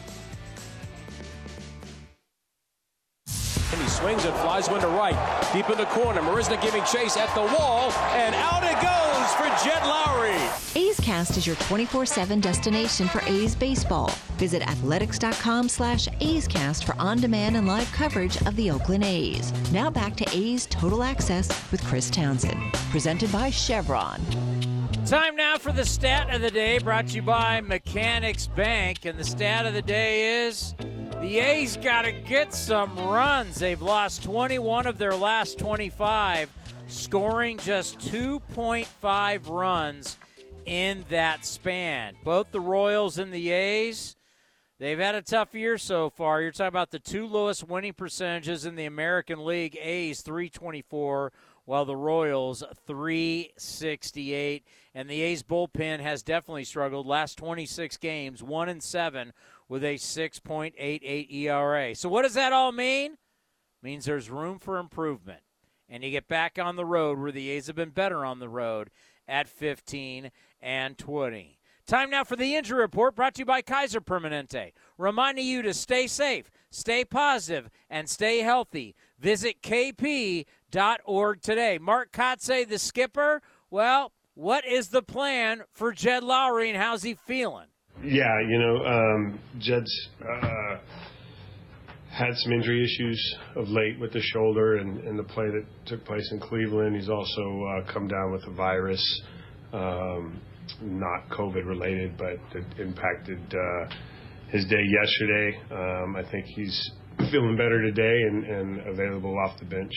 [SPEAKER 9] And he swings and flies one to right. Deep in the corner. Marisnick giving chase at the wall. And out it goes for Jed Lowry.
[SPEAKER 13] A's Cast is your twenty-four seven destination for A's baseball. Visit athletics dot com slash A's Cast for on-demand and live coverage of the Oakland A's. Now back to A's Total Access with Chris Townsend. Presented by Chevron.
[SPEAKER 4] Time now for the stat of the day, brought to you by Mechanics Bank. And the stat of the day is the A's got to get some runs. They've lost twenty-one of their last twenty-five, scoring just two point five runs in that span. Both the Royals and the A's, they've had a tough year so far. You're talking about the two lowest winning percentages in the American League. A's three twenty-four, while the Royals three sixty-eight. And the A's bullpen has definitely struggled. Last twenty-six games, one and seven with a six point eight eight E R A. So what does that all mean? It means there's room for improvement. And you get back on the road, where the A's have been better on the road, at fifteen and twenty. Time now for the injury report, brought to you by Kaiser Permanente, reminding you to stay safe, stay positive, and stay healthy. Visit K P dot org today. Mark Kotze, the skipper, well, what is the plan for Jed Lowry, and how's he feeling?
[SPEAKER 14] Yeah, you know, um, Jed's uh, had some injury issues of late with the shoulder and, and the play that took place in Cleveland. He's also uh, come down with a virus, um, not COVID related, but it impacted uh, his day yesterday. Um, I think he's feeling better today and, and available off the bench.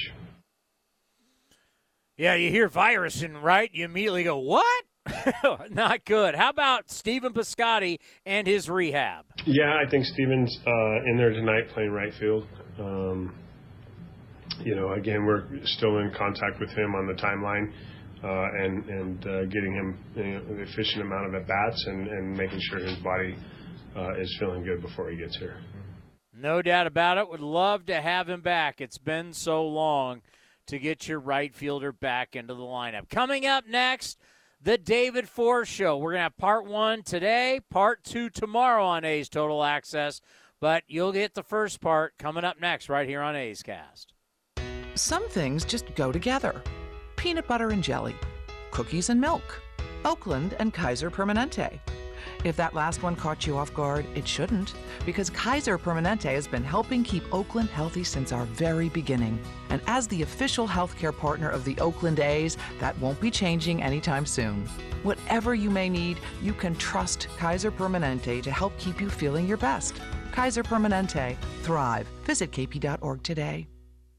[SPEAKER 4] Yeah, you hear virus, and right, you immediately go, what? Not good. How about Stephen Piscotty and his rehab?
[SPEAKER 14] Yeah, I think Stephen's uh, in there tonight playing right field. Um, you know, again, we're still in contact with him on the timeline uh, and, and uh, getting him you know, an efficient amount of at-bats and, and making sure his body uh, is feeling good before he gets here.
[SPEAKER 4] No doubt about it. Would love to have him back. It's been so long to get your right fielder back into the lineup. Coming up next, the David Forst Show. We're going to have part one today, part two tomorrow on A's Total Access, but you'll get the first part coming up next right here on A's Cast.
[SPEAKER 22] Some things just go together. Peanut butter and jelly, cookies and milk, Oakland and Kaiser Permanente. If that last one caught you off guard, it shouldn't, because Kaiser Permanente has been helping keep Oakland healthy since our very beginning. And as the official healthcare partner of the Oakland A's, that won't be changing anytime soon. Whatever you may need, you can trust Kaiser Permanente to help keep you feeling your best. Kaiser Permanente. Thrive. Visit K P dot org today.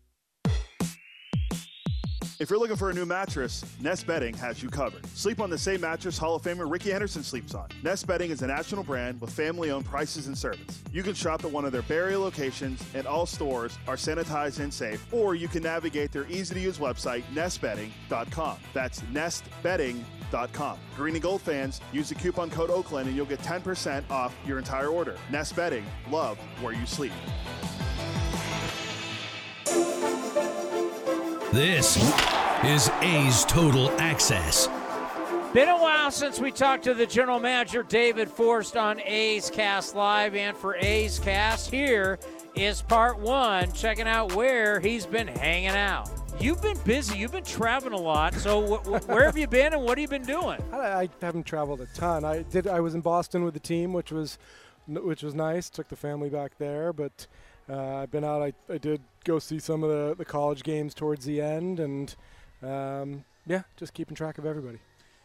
[SPEAKER 16] If you're looking for a new mattress, Nest Bedding has you covered. Sleep on the same mattress Hall of Famer Ricky Henderson sleeps on. Nest Bedding is a national brand with family-owned prices and service. You can shop at one of their Barrie locations, and all stores are sanitized and safe, or you can navigate their easy-to-use website, nest bedding dot com. That's nest bedding dot com. Green and gold fans, use the coupon code Oakland and you'll get ten percent off your entire order. Nest Bedding, love where you sleep.
[SPEAKER 12] This is A's Total Access.
[SPEAKER 4] Been a while since we talked to the general manager, David Forst, on A's Cast Live. And for A's Cast, here is part one, checking out where he's been hanging out. You've been busy. You've been traveling a lot. So wh- where have you been and what have you been doing?
[SPEAKER 17] I, I haven't traveled a ton. I did. I was in Boston with the team, which was which was nice. Took the family back there, but Uh, I've been out. I, I did go see some of the, the college games towards the end, and um, yeah, just keeping track of everybody.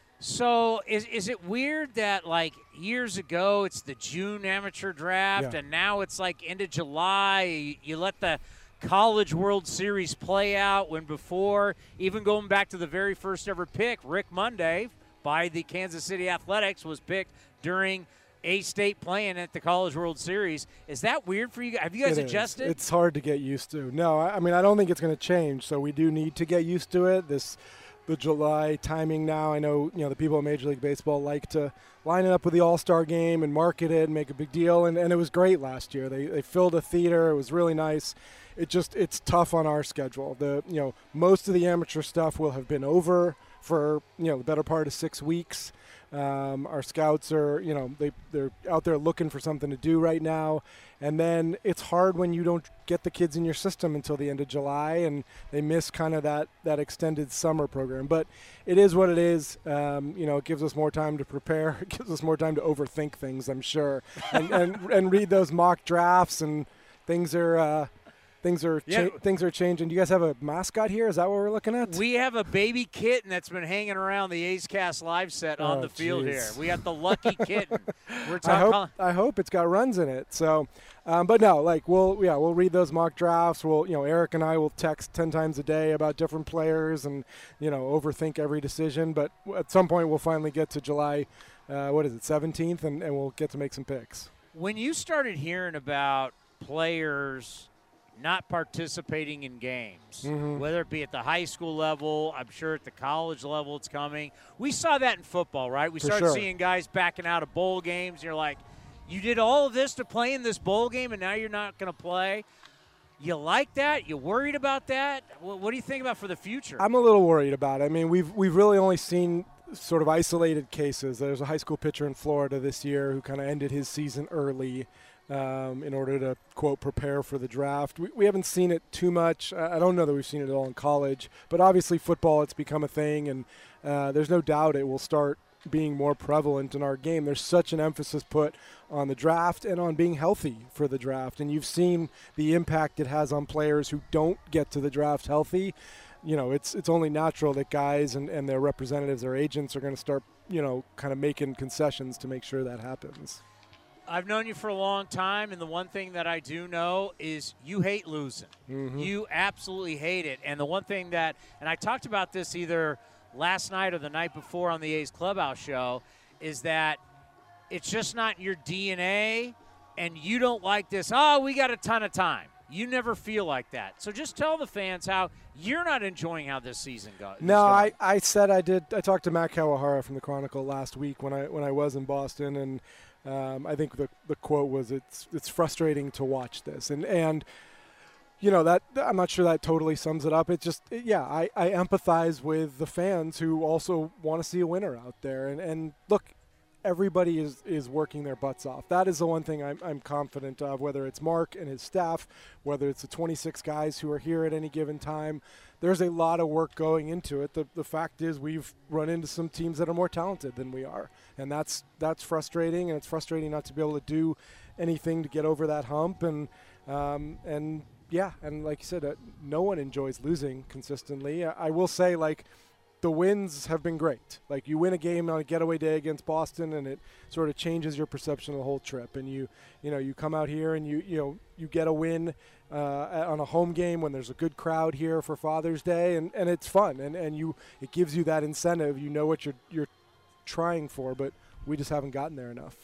[SPEAKER 4] So is is it weird that, like, years ago it's the June amateur draft,
[SPEAKER 17] Yeah.
[SPEAKER 4] and now it's like end of July? You, you let the College World Series play out, when before, even going back to the very first ever pick, Rick Monday by the Kansas City Athletics was picked during A-State playing at the College World Series. Is that weird for you? Have you guys
[SPEAKER 17] It is.
[SPEAKER 4] adjusted?
[SPEAKER 17] It's hard to get used to. No, I, I mean, I don't think it's going to change, so we do need to get used to it. This the July timing now, I know, you know, the people in Major League Baseball like to line it up with the All-Star game and market it and make a big deal, and, and it was great last year. They they filled a theater. It was really nice. It just it's tough on our schedule. The you know, most of the amateur stuff will have been over for, you know, the better part of six weeks. Um, our scouts are, you know, they, they're out there looking for something to do right now. And then it's hard when you don't get the kids in your system until the end of July, and they miss kind of that, that extended summer program. But it is what it is. Um, you know, it gives us more time to prepare. It gives us more time to overthink things, I'm sure, and, and, and read those mock drafts, and things are uh, – Things are
[SPEAKER 4] Yeah.
[SPEAKER 17] cha- things are changing. Do you guys have a mascot here? Is that what we're looking at?
[SPEAKER 4] We have a baby kitten that's been hanging around the A's Cast live set on
[SPEAKER 17] Oh,
[SPEAKER 4] the field
[SPEAKER 17] geez.
[SPEAKER 4] here. We got the lucky kitten. We're
[SPEAKER 17] I
[SPEAKER 4] talking.
[SPEAKER 17] hope, I hope it's got runs in it. So, um, but no, like we'll yeah we'll read those mock drafts. We'll you know Eric and I will text ten times a day about different players and you know overthink every decision. But at some point we'll finally get to July, uh, what is it, seventeenth, and, and we'll get to make some picks.
[SPEAKER 4] When you started hearing about players not participating in games,
[SPEAKER 17] Mhm.
[SPEAKER 4] whether it be at the high school level, I'm sure at the college level it's coming. We saw that in football, right? We
[SPEAKER 17] For
[SPEAKER 4] started
[SPEAKER 17] sure.
[SPEAKER 4] seeing guys backing out of bowl games. And you're like, you did all of this to play in this bowl game, and now you're not going to play. You like that? You worried about that? What, what do you think about for the future?
[SPEAKER 17] I'm a little worried about it. I mean, we've we've really only seen sort of isolated cases. There's a high school pitcher in Florida this year who kind of ended his season early um, in order to, quote, prepare for the draft. We, we haven't seen it too much. I I don't know that we've seen it at all in college, but obviously football, it's become a thing, and uh, there's no doubt it will start being more prevalent in our game. There's such an emphasis put on the draft and on being healthy for the draft, and you've seen the impact it has on players who don't get to the draft healthy. You know, it's it's only natural that guys and, and their representatives, their agents, are going to start, you know, kind of making concessions to make sure that happens.
[SPEAKER 4] I've known you for a long time, and the one thing that I do know is you hate losing.
[SPEAKER 17] Mhm.
[SPEAKER 4] You absolutely hate it. And the one thing that, and I talked about this either last night or the night before on the A's Clubhouse show, is that it's just not in your D N A, and you don't like this, oh, we got a ton of time. You never feel like that. So just tell the fans how you're not enjoying how this season goes.
[SPEAKER 17] No, I, I said I did. I talked to Matt Kawahara from the Chronicle last week when I when I was in Boston, and um, I think the the quote was, "It's it's frustrating to watch this," and and you know that I'm not sure that totally sums it up. It just it, yeah, I, I empathize with the fans who also want to see a winner out there, and and look. Everybody is, is working their butts off. That is the one thing I'm, I'm confident of, whether it's Mark and his staff, whether it's the twenty-six guys who are here at any given time. There's a lot of work going into it. The, the fact is we've run into some teams that are more talented than we are, and that's that's frustrating, and it's frustrating not to be able to do anything to get over that hump. And, um, and yeah, and like you said, uh, no one enjoys losing consistently. I, I will say, like, the wins have been great. Like, you win a game on a getaway day against Boston, and it sort of changes your perception of the whole trip. And you, you know, you come out here and you, you know, you get a win uh, on a home game when there's a good crowd here for Father's Day, and, and it's fun. And, and you, it gives you that incentive. You know what you're you're trying for, but we just haven't gotten there enough.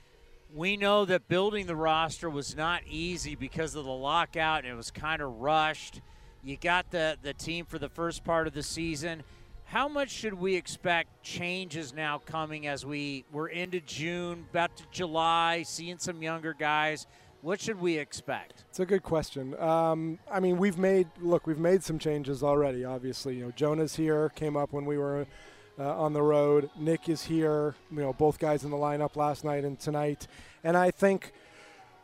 [SPEAKER 4] We know that building the roster was not easy because of the lockout, and it was kind of rushed. You got the the team for the first part of the season. How much should we expect changes now coming as we, we're into June, about to July, seeing some younger guys? What should we expect?
[SPEAKER 17] It's a good question. Um, I mean, we've made, look, we've made some changes already, obviously. You know, Jonah's here, came up when we were uh, on the road. Nick is here, you know, both guys in the lineup last night and tonight. And I think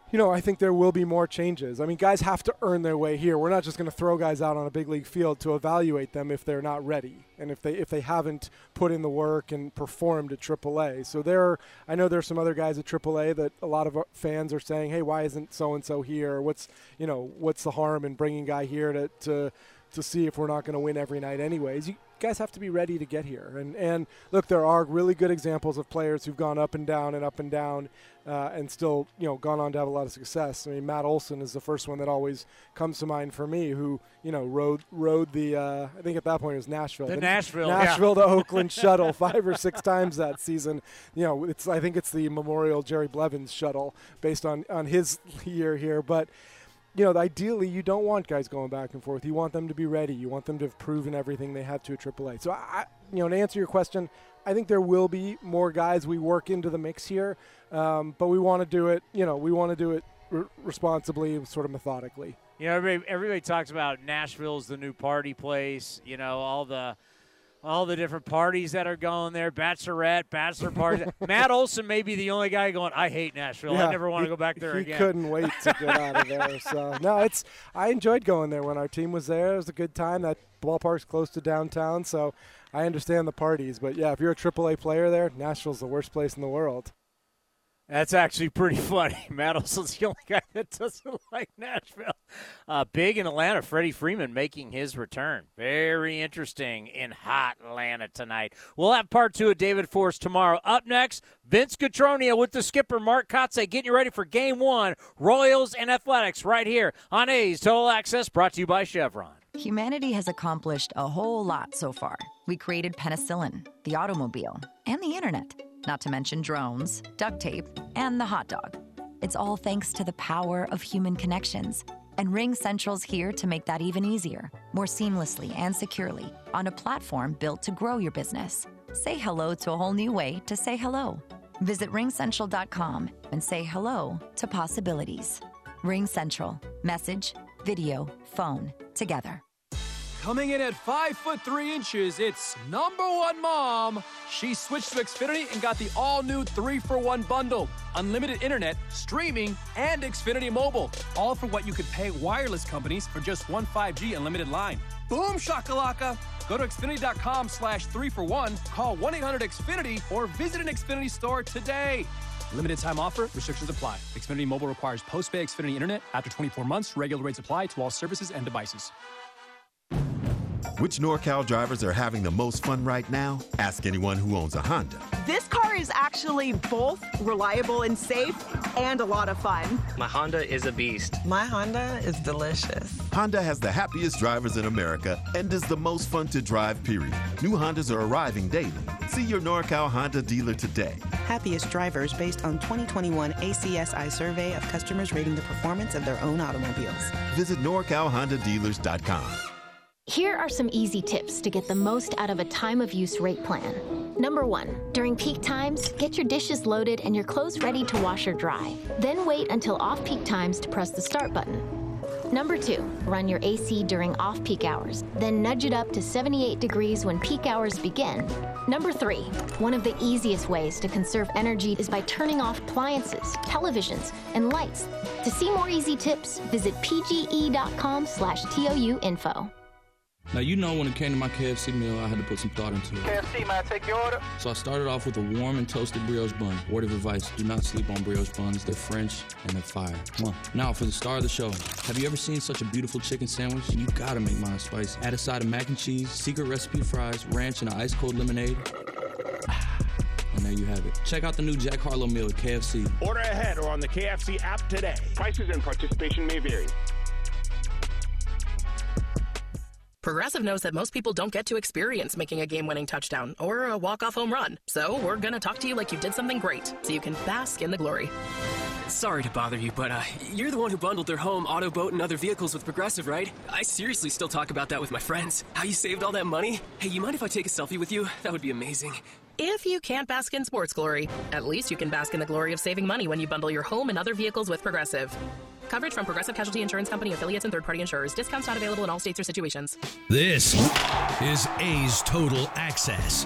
[SPEAKER 17] you know, I think there will be more changes. I mean, guys have to earn their way here. We're not just going to throw guys out on a big league field to evaluate them if they're not ready and if they if they haven't put in the work and performed at triple A. So there, I know there's some other guys at triple A that a lot of fans are saying, hey, why isn't so-and-so here? What's, you know, what's the harm in bringing a guy here to to, to see if we're not going to win every night anyways? You guys have to be ready to get here. And, and look, there are really good examples of players who've gone up and down and up and down uh, and still, you know, gone on to have a lot of success. I mean, Matt Olson is the first one that always comes to mind for me, who, you know, rode rode the, uh, I think at that point it was Nashville.
[SPEAKER 4] The
[SPEAKER 17] but
[SPEAKER 4] Nashville,
[SPEAKER 17] Nashville
[SPEAKER 4] yeah.
[SPEAKER 17] to Oakland shuttle five or six times that season. You know, it's I think it's the Memorial Jerry Blevins shuttle based on, on his year here. But, you know, ideally you don't want guys going back and forth. You want them to be ready. You want them to have proven everything they have to at triple A. So, I, you know, to answer your question, I think there will be more guys we work into the mix here, um, but we want to do it, you know, we want to do it r- responsibly, sort of methodically.
[SPEAKER 4] You know, everybody, everybody talks about Nashville's the new party place, you know, all the all the different parties that are going there, bachelorette, bachelor parties. Matt Olson may be the only guy going, I hate Nashville.
[SPEAKER 17] Yeah,
[SPEAKER 4] I never want
[SPEAKER 17] he,
[SPEAKER 4] to go back there
[SPEAKER 17] he
[SPEAKER 4] again.
[SPEAKER 17] He couldn't wait to get out of there. So, no, it's I enjoyed going there when our team was there. It was a good time. That ballpark's close to downtown, so I understand the parties. But, yeah, if you're a triple A player there, Nashville's the worst place in the world.
[SPEAKER 4] That's actually pretty funny. Matt Olson's the only guy that doesn't like Nashville. Uh, big in Atlanta, Freddie Freeman making his return. Very interesting in hot Atlanta tonight. We'll have part two of David Forst tomorrow. Up next, Vince Cotroneo with the skipper, Mark Kotze, getting you ready for game one, Royals and Athletics, right here on A's Total Access, brought to you by Chevron.
[SPEAKER 3] Humanity has accomplished a whole lot so far. We created penicillin, the automobile, and the internet. Not to mention drones, duct tape, and the hot dog. It's all thanks to the power of human connections. And Ring Central's here to make that even easier, more seamlessly and securely, on a platform built to grow your business. Say hello to a whole new way to say hello. Visit ring central dot com and say hello to possibilities. Ring Central. Message, video, phone, together.
[SPEAKER 18] Coming in at five foot three inches, it's number one mom. She switched to Xfinity and got the all-new three for one bundle. Unlimited internet, streaming, and Xfinity Mobile. All for what you could pay wireless companies for just one five G unlimited line. Boom shakalaka! Go to Xfinity dot com slash three for one, call one eight hundred X Finity, or visit an Xfinity store today. Limited time offer, restrictions apply. Xfinity Mobile requires post-pay Xfinity internet. After twenty-four months, regular rates apply to all services and devices.
[SPEAKER 19] Which NorCal drivers are having the most fun right now? Ask anyone who owns a Honda.
[SPEAKER 20] This car is actually both reliable and safe and a lot of fun.
[SPEAKER 21] My Honda is a beast.
[SPEAKER 20] My Honda is delicious.
[SPEAKER 19] Honda has the happiest drivers in America and is the most fun to drive, period. New Hondas are arriving daily. See your NorCal Honda dealer today.
[SPEAKER 20] Happiest drivers based on twenty twenty-one A C S I survey of customers rating the performance of their own automobiles.
[SPEAKER 19] Visit nor cal honda dealers dot com.
[SPEAKER 24] Here are some easy tips to get the most out of a time-of-use rate plan. Number one, during peak times, get your dishes loaded and your clothes ready to wash or dry. Then wait until off-peak times to press the start button. Number two, run your A C during off-peak hours. Then nudge it up to seventy-eight degrees when peak hours begin. Number three, one of the easiest ways to conserve energy is by turning off appliances, televisions, and lights. To see more easy tips, visit p g e dot com slash T O U info.
[SPEAKER 25] Now, you know when it came to my K F C meal, I had to put some thought into it.
[SPEAKER 28] K F C, may I take your order?
[SPEAKER 25] So I started off with a warm and toasted brioche bun. Word of advice, do not sleep on brioche buns. They're French and they're fire. Come on. Now, for the star of the show, have you ever seen such a beautiful chicken sandwich? You gotta make mine spicy. Add a side of mac and cheese, secret recipe fries, ranch, and an ice-cold lemonade. And there you have it. Check out the new Jack Harlow meal at K F C.
[SPEAKER 28] Order ahead or on the K F C app today. Prices and participation may vary.
[SPEAKER 29] Progressive knows that most people don't get to experience making a game-winning touchdown or a walk-off home run. So we're going to talk to you like you did something great, so you can bask in the glory.
[SPEAKER 30] Sorry to bother you, but uh, you're the one who bundled their home, auto, boat, and other vehicles with Progressive, right? I seriously still talk about that with my friends. How you saved all that money? Hey, you mind if I take a selfie with you? That would be amazing.
[SPEAKER 29] If you can't bask in sports glory, at least you can bask in the glory of saving money when you bundle your home and other vehicles with Progressive. Coverage from Progressive Casualty Insurance Company, affiliates, and third-party insurers. Discounts not available in all states or situations.
[SPEAKER 12] This is A's Total Access.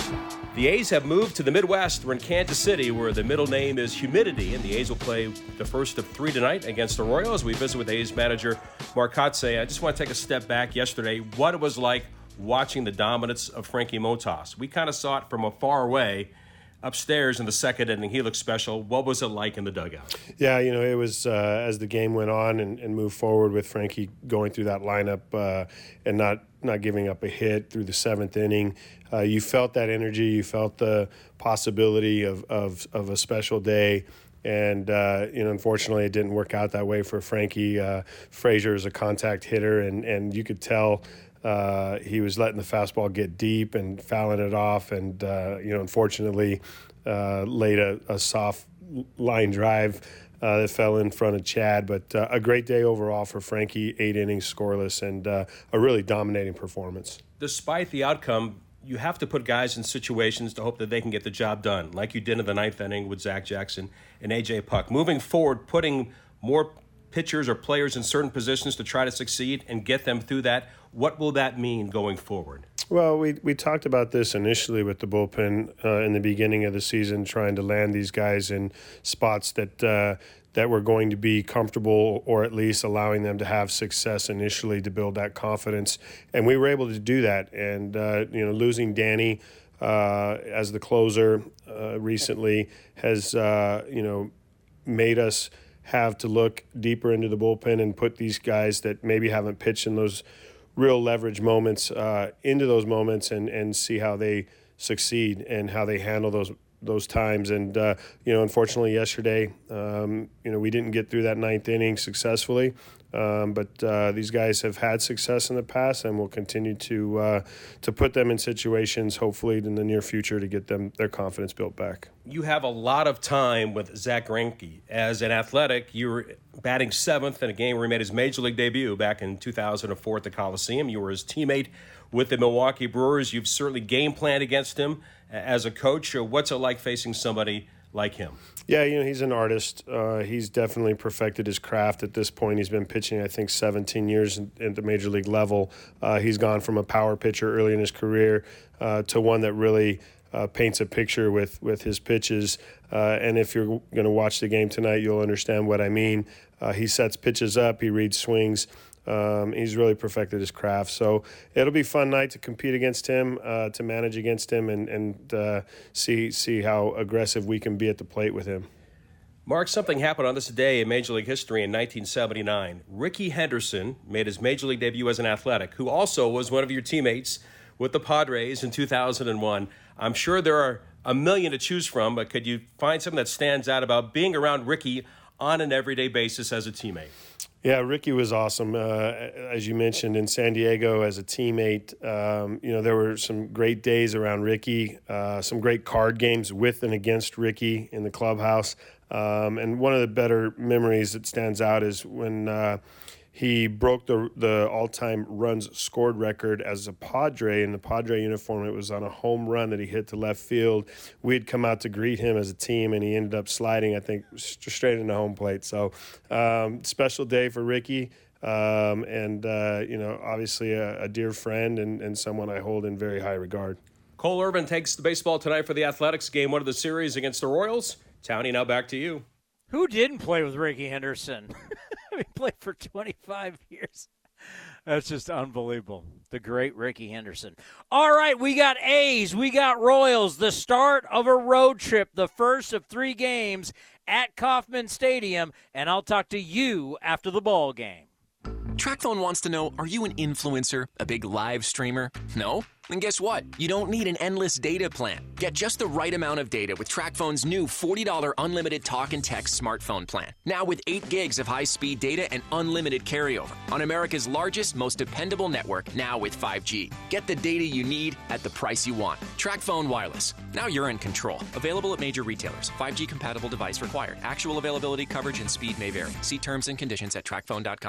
[SPEAKER 9] The A's have moved to the Midwest. We're in Kansas City, where the middle name is Humidity, and the A's will play the first of three tonight against the Royals. We visit with A's manager Mark Kotsay. I just want to take a step back yesterday, what it was like watching the dominance of Frankie Montas. We kind of saw it from a far away upstairs in the second inning. He looked special. What was it like in the dugout?
[SPEAKER 14] Yeah, you know, it was uh, as the game went on and, and moved forward with Frankie going through that lineup uh, and not, not giving up a hit through the seventh inning. Uh, you felt that energy. You felt the possibility of, of, of a special day. And, uh, you know, unfortunately, it didn't work out that way for Frankie. Uh, Frazier is a contact hitter, and, and you could tell uh, he was letting the fastball get deep and fouling it off. And, uh, you know, unfortunately, uh, laid a, a soft line drive uh, that fell in front of Chad. But uh, a great day overall for Frankie, eight innings scoreless, and uh, a really dominating performance.
[SPEAKER 9] Despite the outcome, you have to put guys in situations to hope that they can get the job done, like you did in the ninth inning with Zach Jackson and A J Puck. Moving forward, putting more pitchers or players in certain positions to try to succeed and get them through that, what will that mean going forward?
[SPEAKER 14] Well, we we talked about this initially with the bullpen uh, in the beginning of the season, trying to land these guys in spots that uh, that were going to be comfortable, or at least allowing them to have success initially to build that confidence. And we were able to do that. And uh, you know, losing Danny uh, as the closer uh, recently has uh, you know made us have to look deeper into the bullpen and put these guys that maybe haven't pitched in those real leverage moments uh, into those moments and, and see how they succeed and how they handle those those times. And, uh, you know, unfortunately yesterday, um, you know, we didn't get through that ninth inning successfully. Um, but uh, these guys have had success in the past, and we'll continue to uh, to put them in situations, hopefully in the near future, to get them their confidence built back.
[SPEAKER 9] You have a lot of time with Zach Greinke. As an Athletic, you were batting seventh in a game where he made his Major League debut back in two thousand four at the Coliseum. You were his teammate with the Milwaukee Brewers. You've certainly game planned against him as a coach. What's it like facing somebody like him?
[SPEAKER 14] Yeah, you know, he's an artist. Uh, he's definitely perfected his craft at this point. He's been pitching, I think, seventeen years at the major league level. Uh, he's gone from a power pitcher early in his career uh, to one that really uh, paints a picture with, with his pitches. Uh, and if you're going to watch the game tonight, you'll understand what I mean. Uh, he sets pitches up. He reads swings. Um, he's really perfected his craft. So it'll be a fun night to compete against him, uh, to manage against him, and, and uh, see see how aggressive we can be at the plate with him.
[SPEAKER 9] Mark, something happened on this day in Major League history in nineteen seventy-nine. Rickey Henderson made his Major League debut as an Athletic, who also was one of your teammates with the Padres in two thousand one. I'm sure there are a million to choose from, but could you find something that stands out about being around Rickey on an everyday basis as a teammate?
[SPEAKER 14] Yeah, Rickey was awesome. Uh, as you mentioned, in San Diego as a teammate, um, you know, there were some great days around Rickey, uh, some great card games with and against Rickey in the clubhouse. Um, and one of the better memories that stands out is when uh, he broke the the all-time runs scored record as a Padre in the Padre uniform. It was on a home run that he hit to left field. We had come out to greet him as a team, and he ended up sliding, I think, straight into home plate. So um, special day for Rickey, um, and, uh, you know, obviously a, a dear friend and, and someone I hold in very high regard.
[SPEAKER 9] Cole Irvin takes the baseball tonight for the Athletics, game one of the series against the Royals. Townie, now back to you.
[SPEAKER 4] Who didn't play with Rickey Henderson? He played for twenty-five years. That's just unbelievable. The great Rickey Henderson. All right, we got A's, we got Royals, the start of a road trip, the first of three games at Kauffman Stadium, and I'll talk to you after the ball game.
[SPEAKER 30] TrackPhone wants to know, are you an influencer, a big live streamer? No? Then guess what? You don't need an endless data plan. Get just the right amount of data with TrackPhone's new forty dollars unlimited talk and text smartphone plan. Now with eight gigs of high-speed data and unlimited carryover on America's largest, most dependable network, now with five G. Get the data you need at the price you want. TrackPhone Wireless. Now you're in control. Available at major retailers. five G compatible device required. Actual availability, coverage, and speed may vary. See terms and conditions at track phone dot com.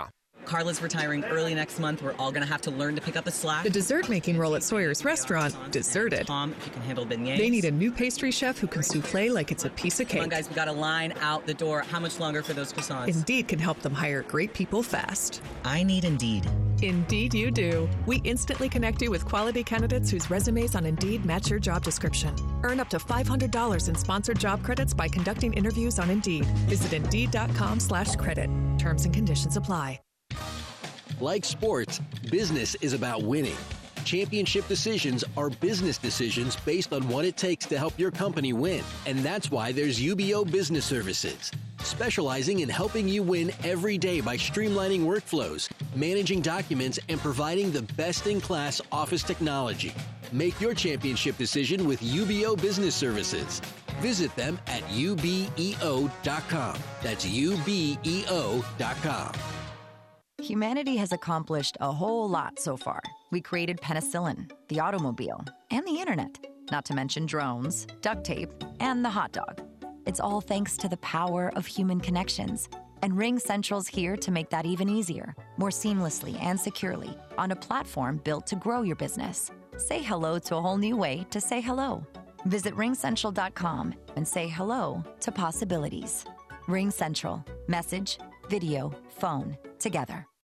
[SPEAKER 1] Carla's retiring early next month. We're all going to have to learn to pick up the slack.
[SPEAKER 6] The dessert-making role at Sawyer's restaurant, deserted.
[SPEAKER 1] Tom, if you can handle beignets.
[SPEAKER 6] They need a new pastry chef who can souffle like it's a piece of cake.
[SPEAKER 1] Come on, guys, we got a line out the door. How much longer for those croissants?
[SPEAKER 6] Indeed can help them hire great people fast.
[SPEAKER 1] I need Indeed.
[SPEAKER 6] Indeed you do. We instantly connect you with quality candidates whose resumes on Indeed match your job description. Earn up to five hundred dollars in sponsored job credits by conducting interviews on Indeed. Visit Indeed.com slash credit. Terms and conditions apply.
[SPEAKER 7] Like sports, business is about winning. Championship decisions are business decisions based on what it takes to help your company win. And that's why there's U B O Business Services, specializing in helping you win every day by streamlining workflows, managing documents, and providing the best-in-class office technology. Make your championship decision with U B O Business Services. Visit them at U B E O dot com. That's U B E O dot com.
[SPEAKER 3] Humanity has accomplished a whole lot so far. We created penicillin, the automobile, and the internet, not to mention drones, duct tape, and the hot dog. It's all thanks to the power of human connections. And Ring Central's here to make that even easier, more seamlessly and securely, on a platform built to grow your business. Say hello to a whole new way to say hello. Visit ring central dot com and say hello to possibilities. Ring Central. Message, video, phone, together.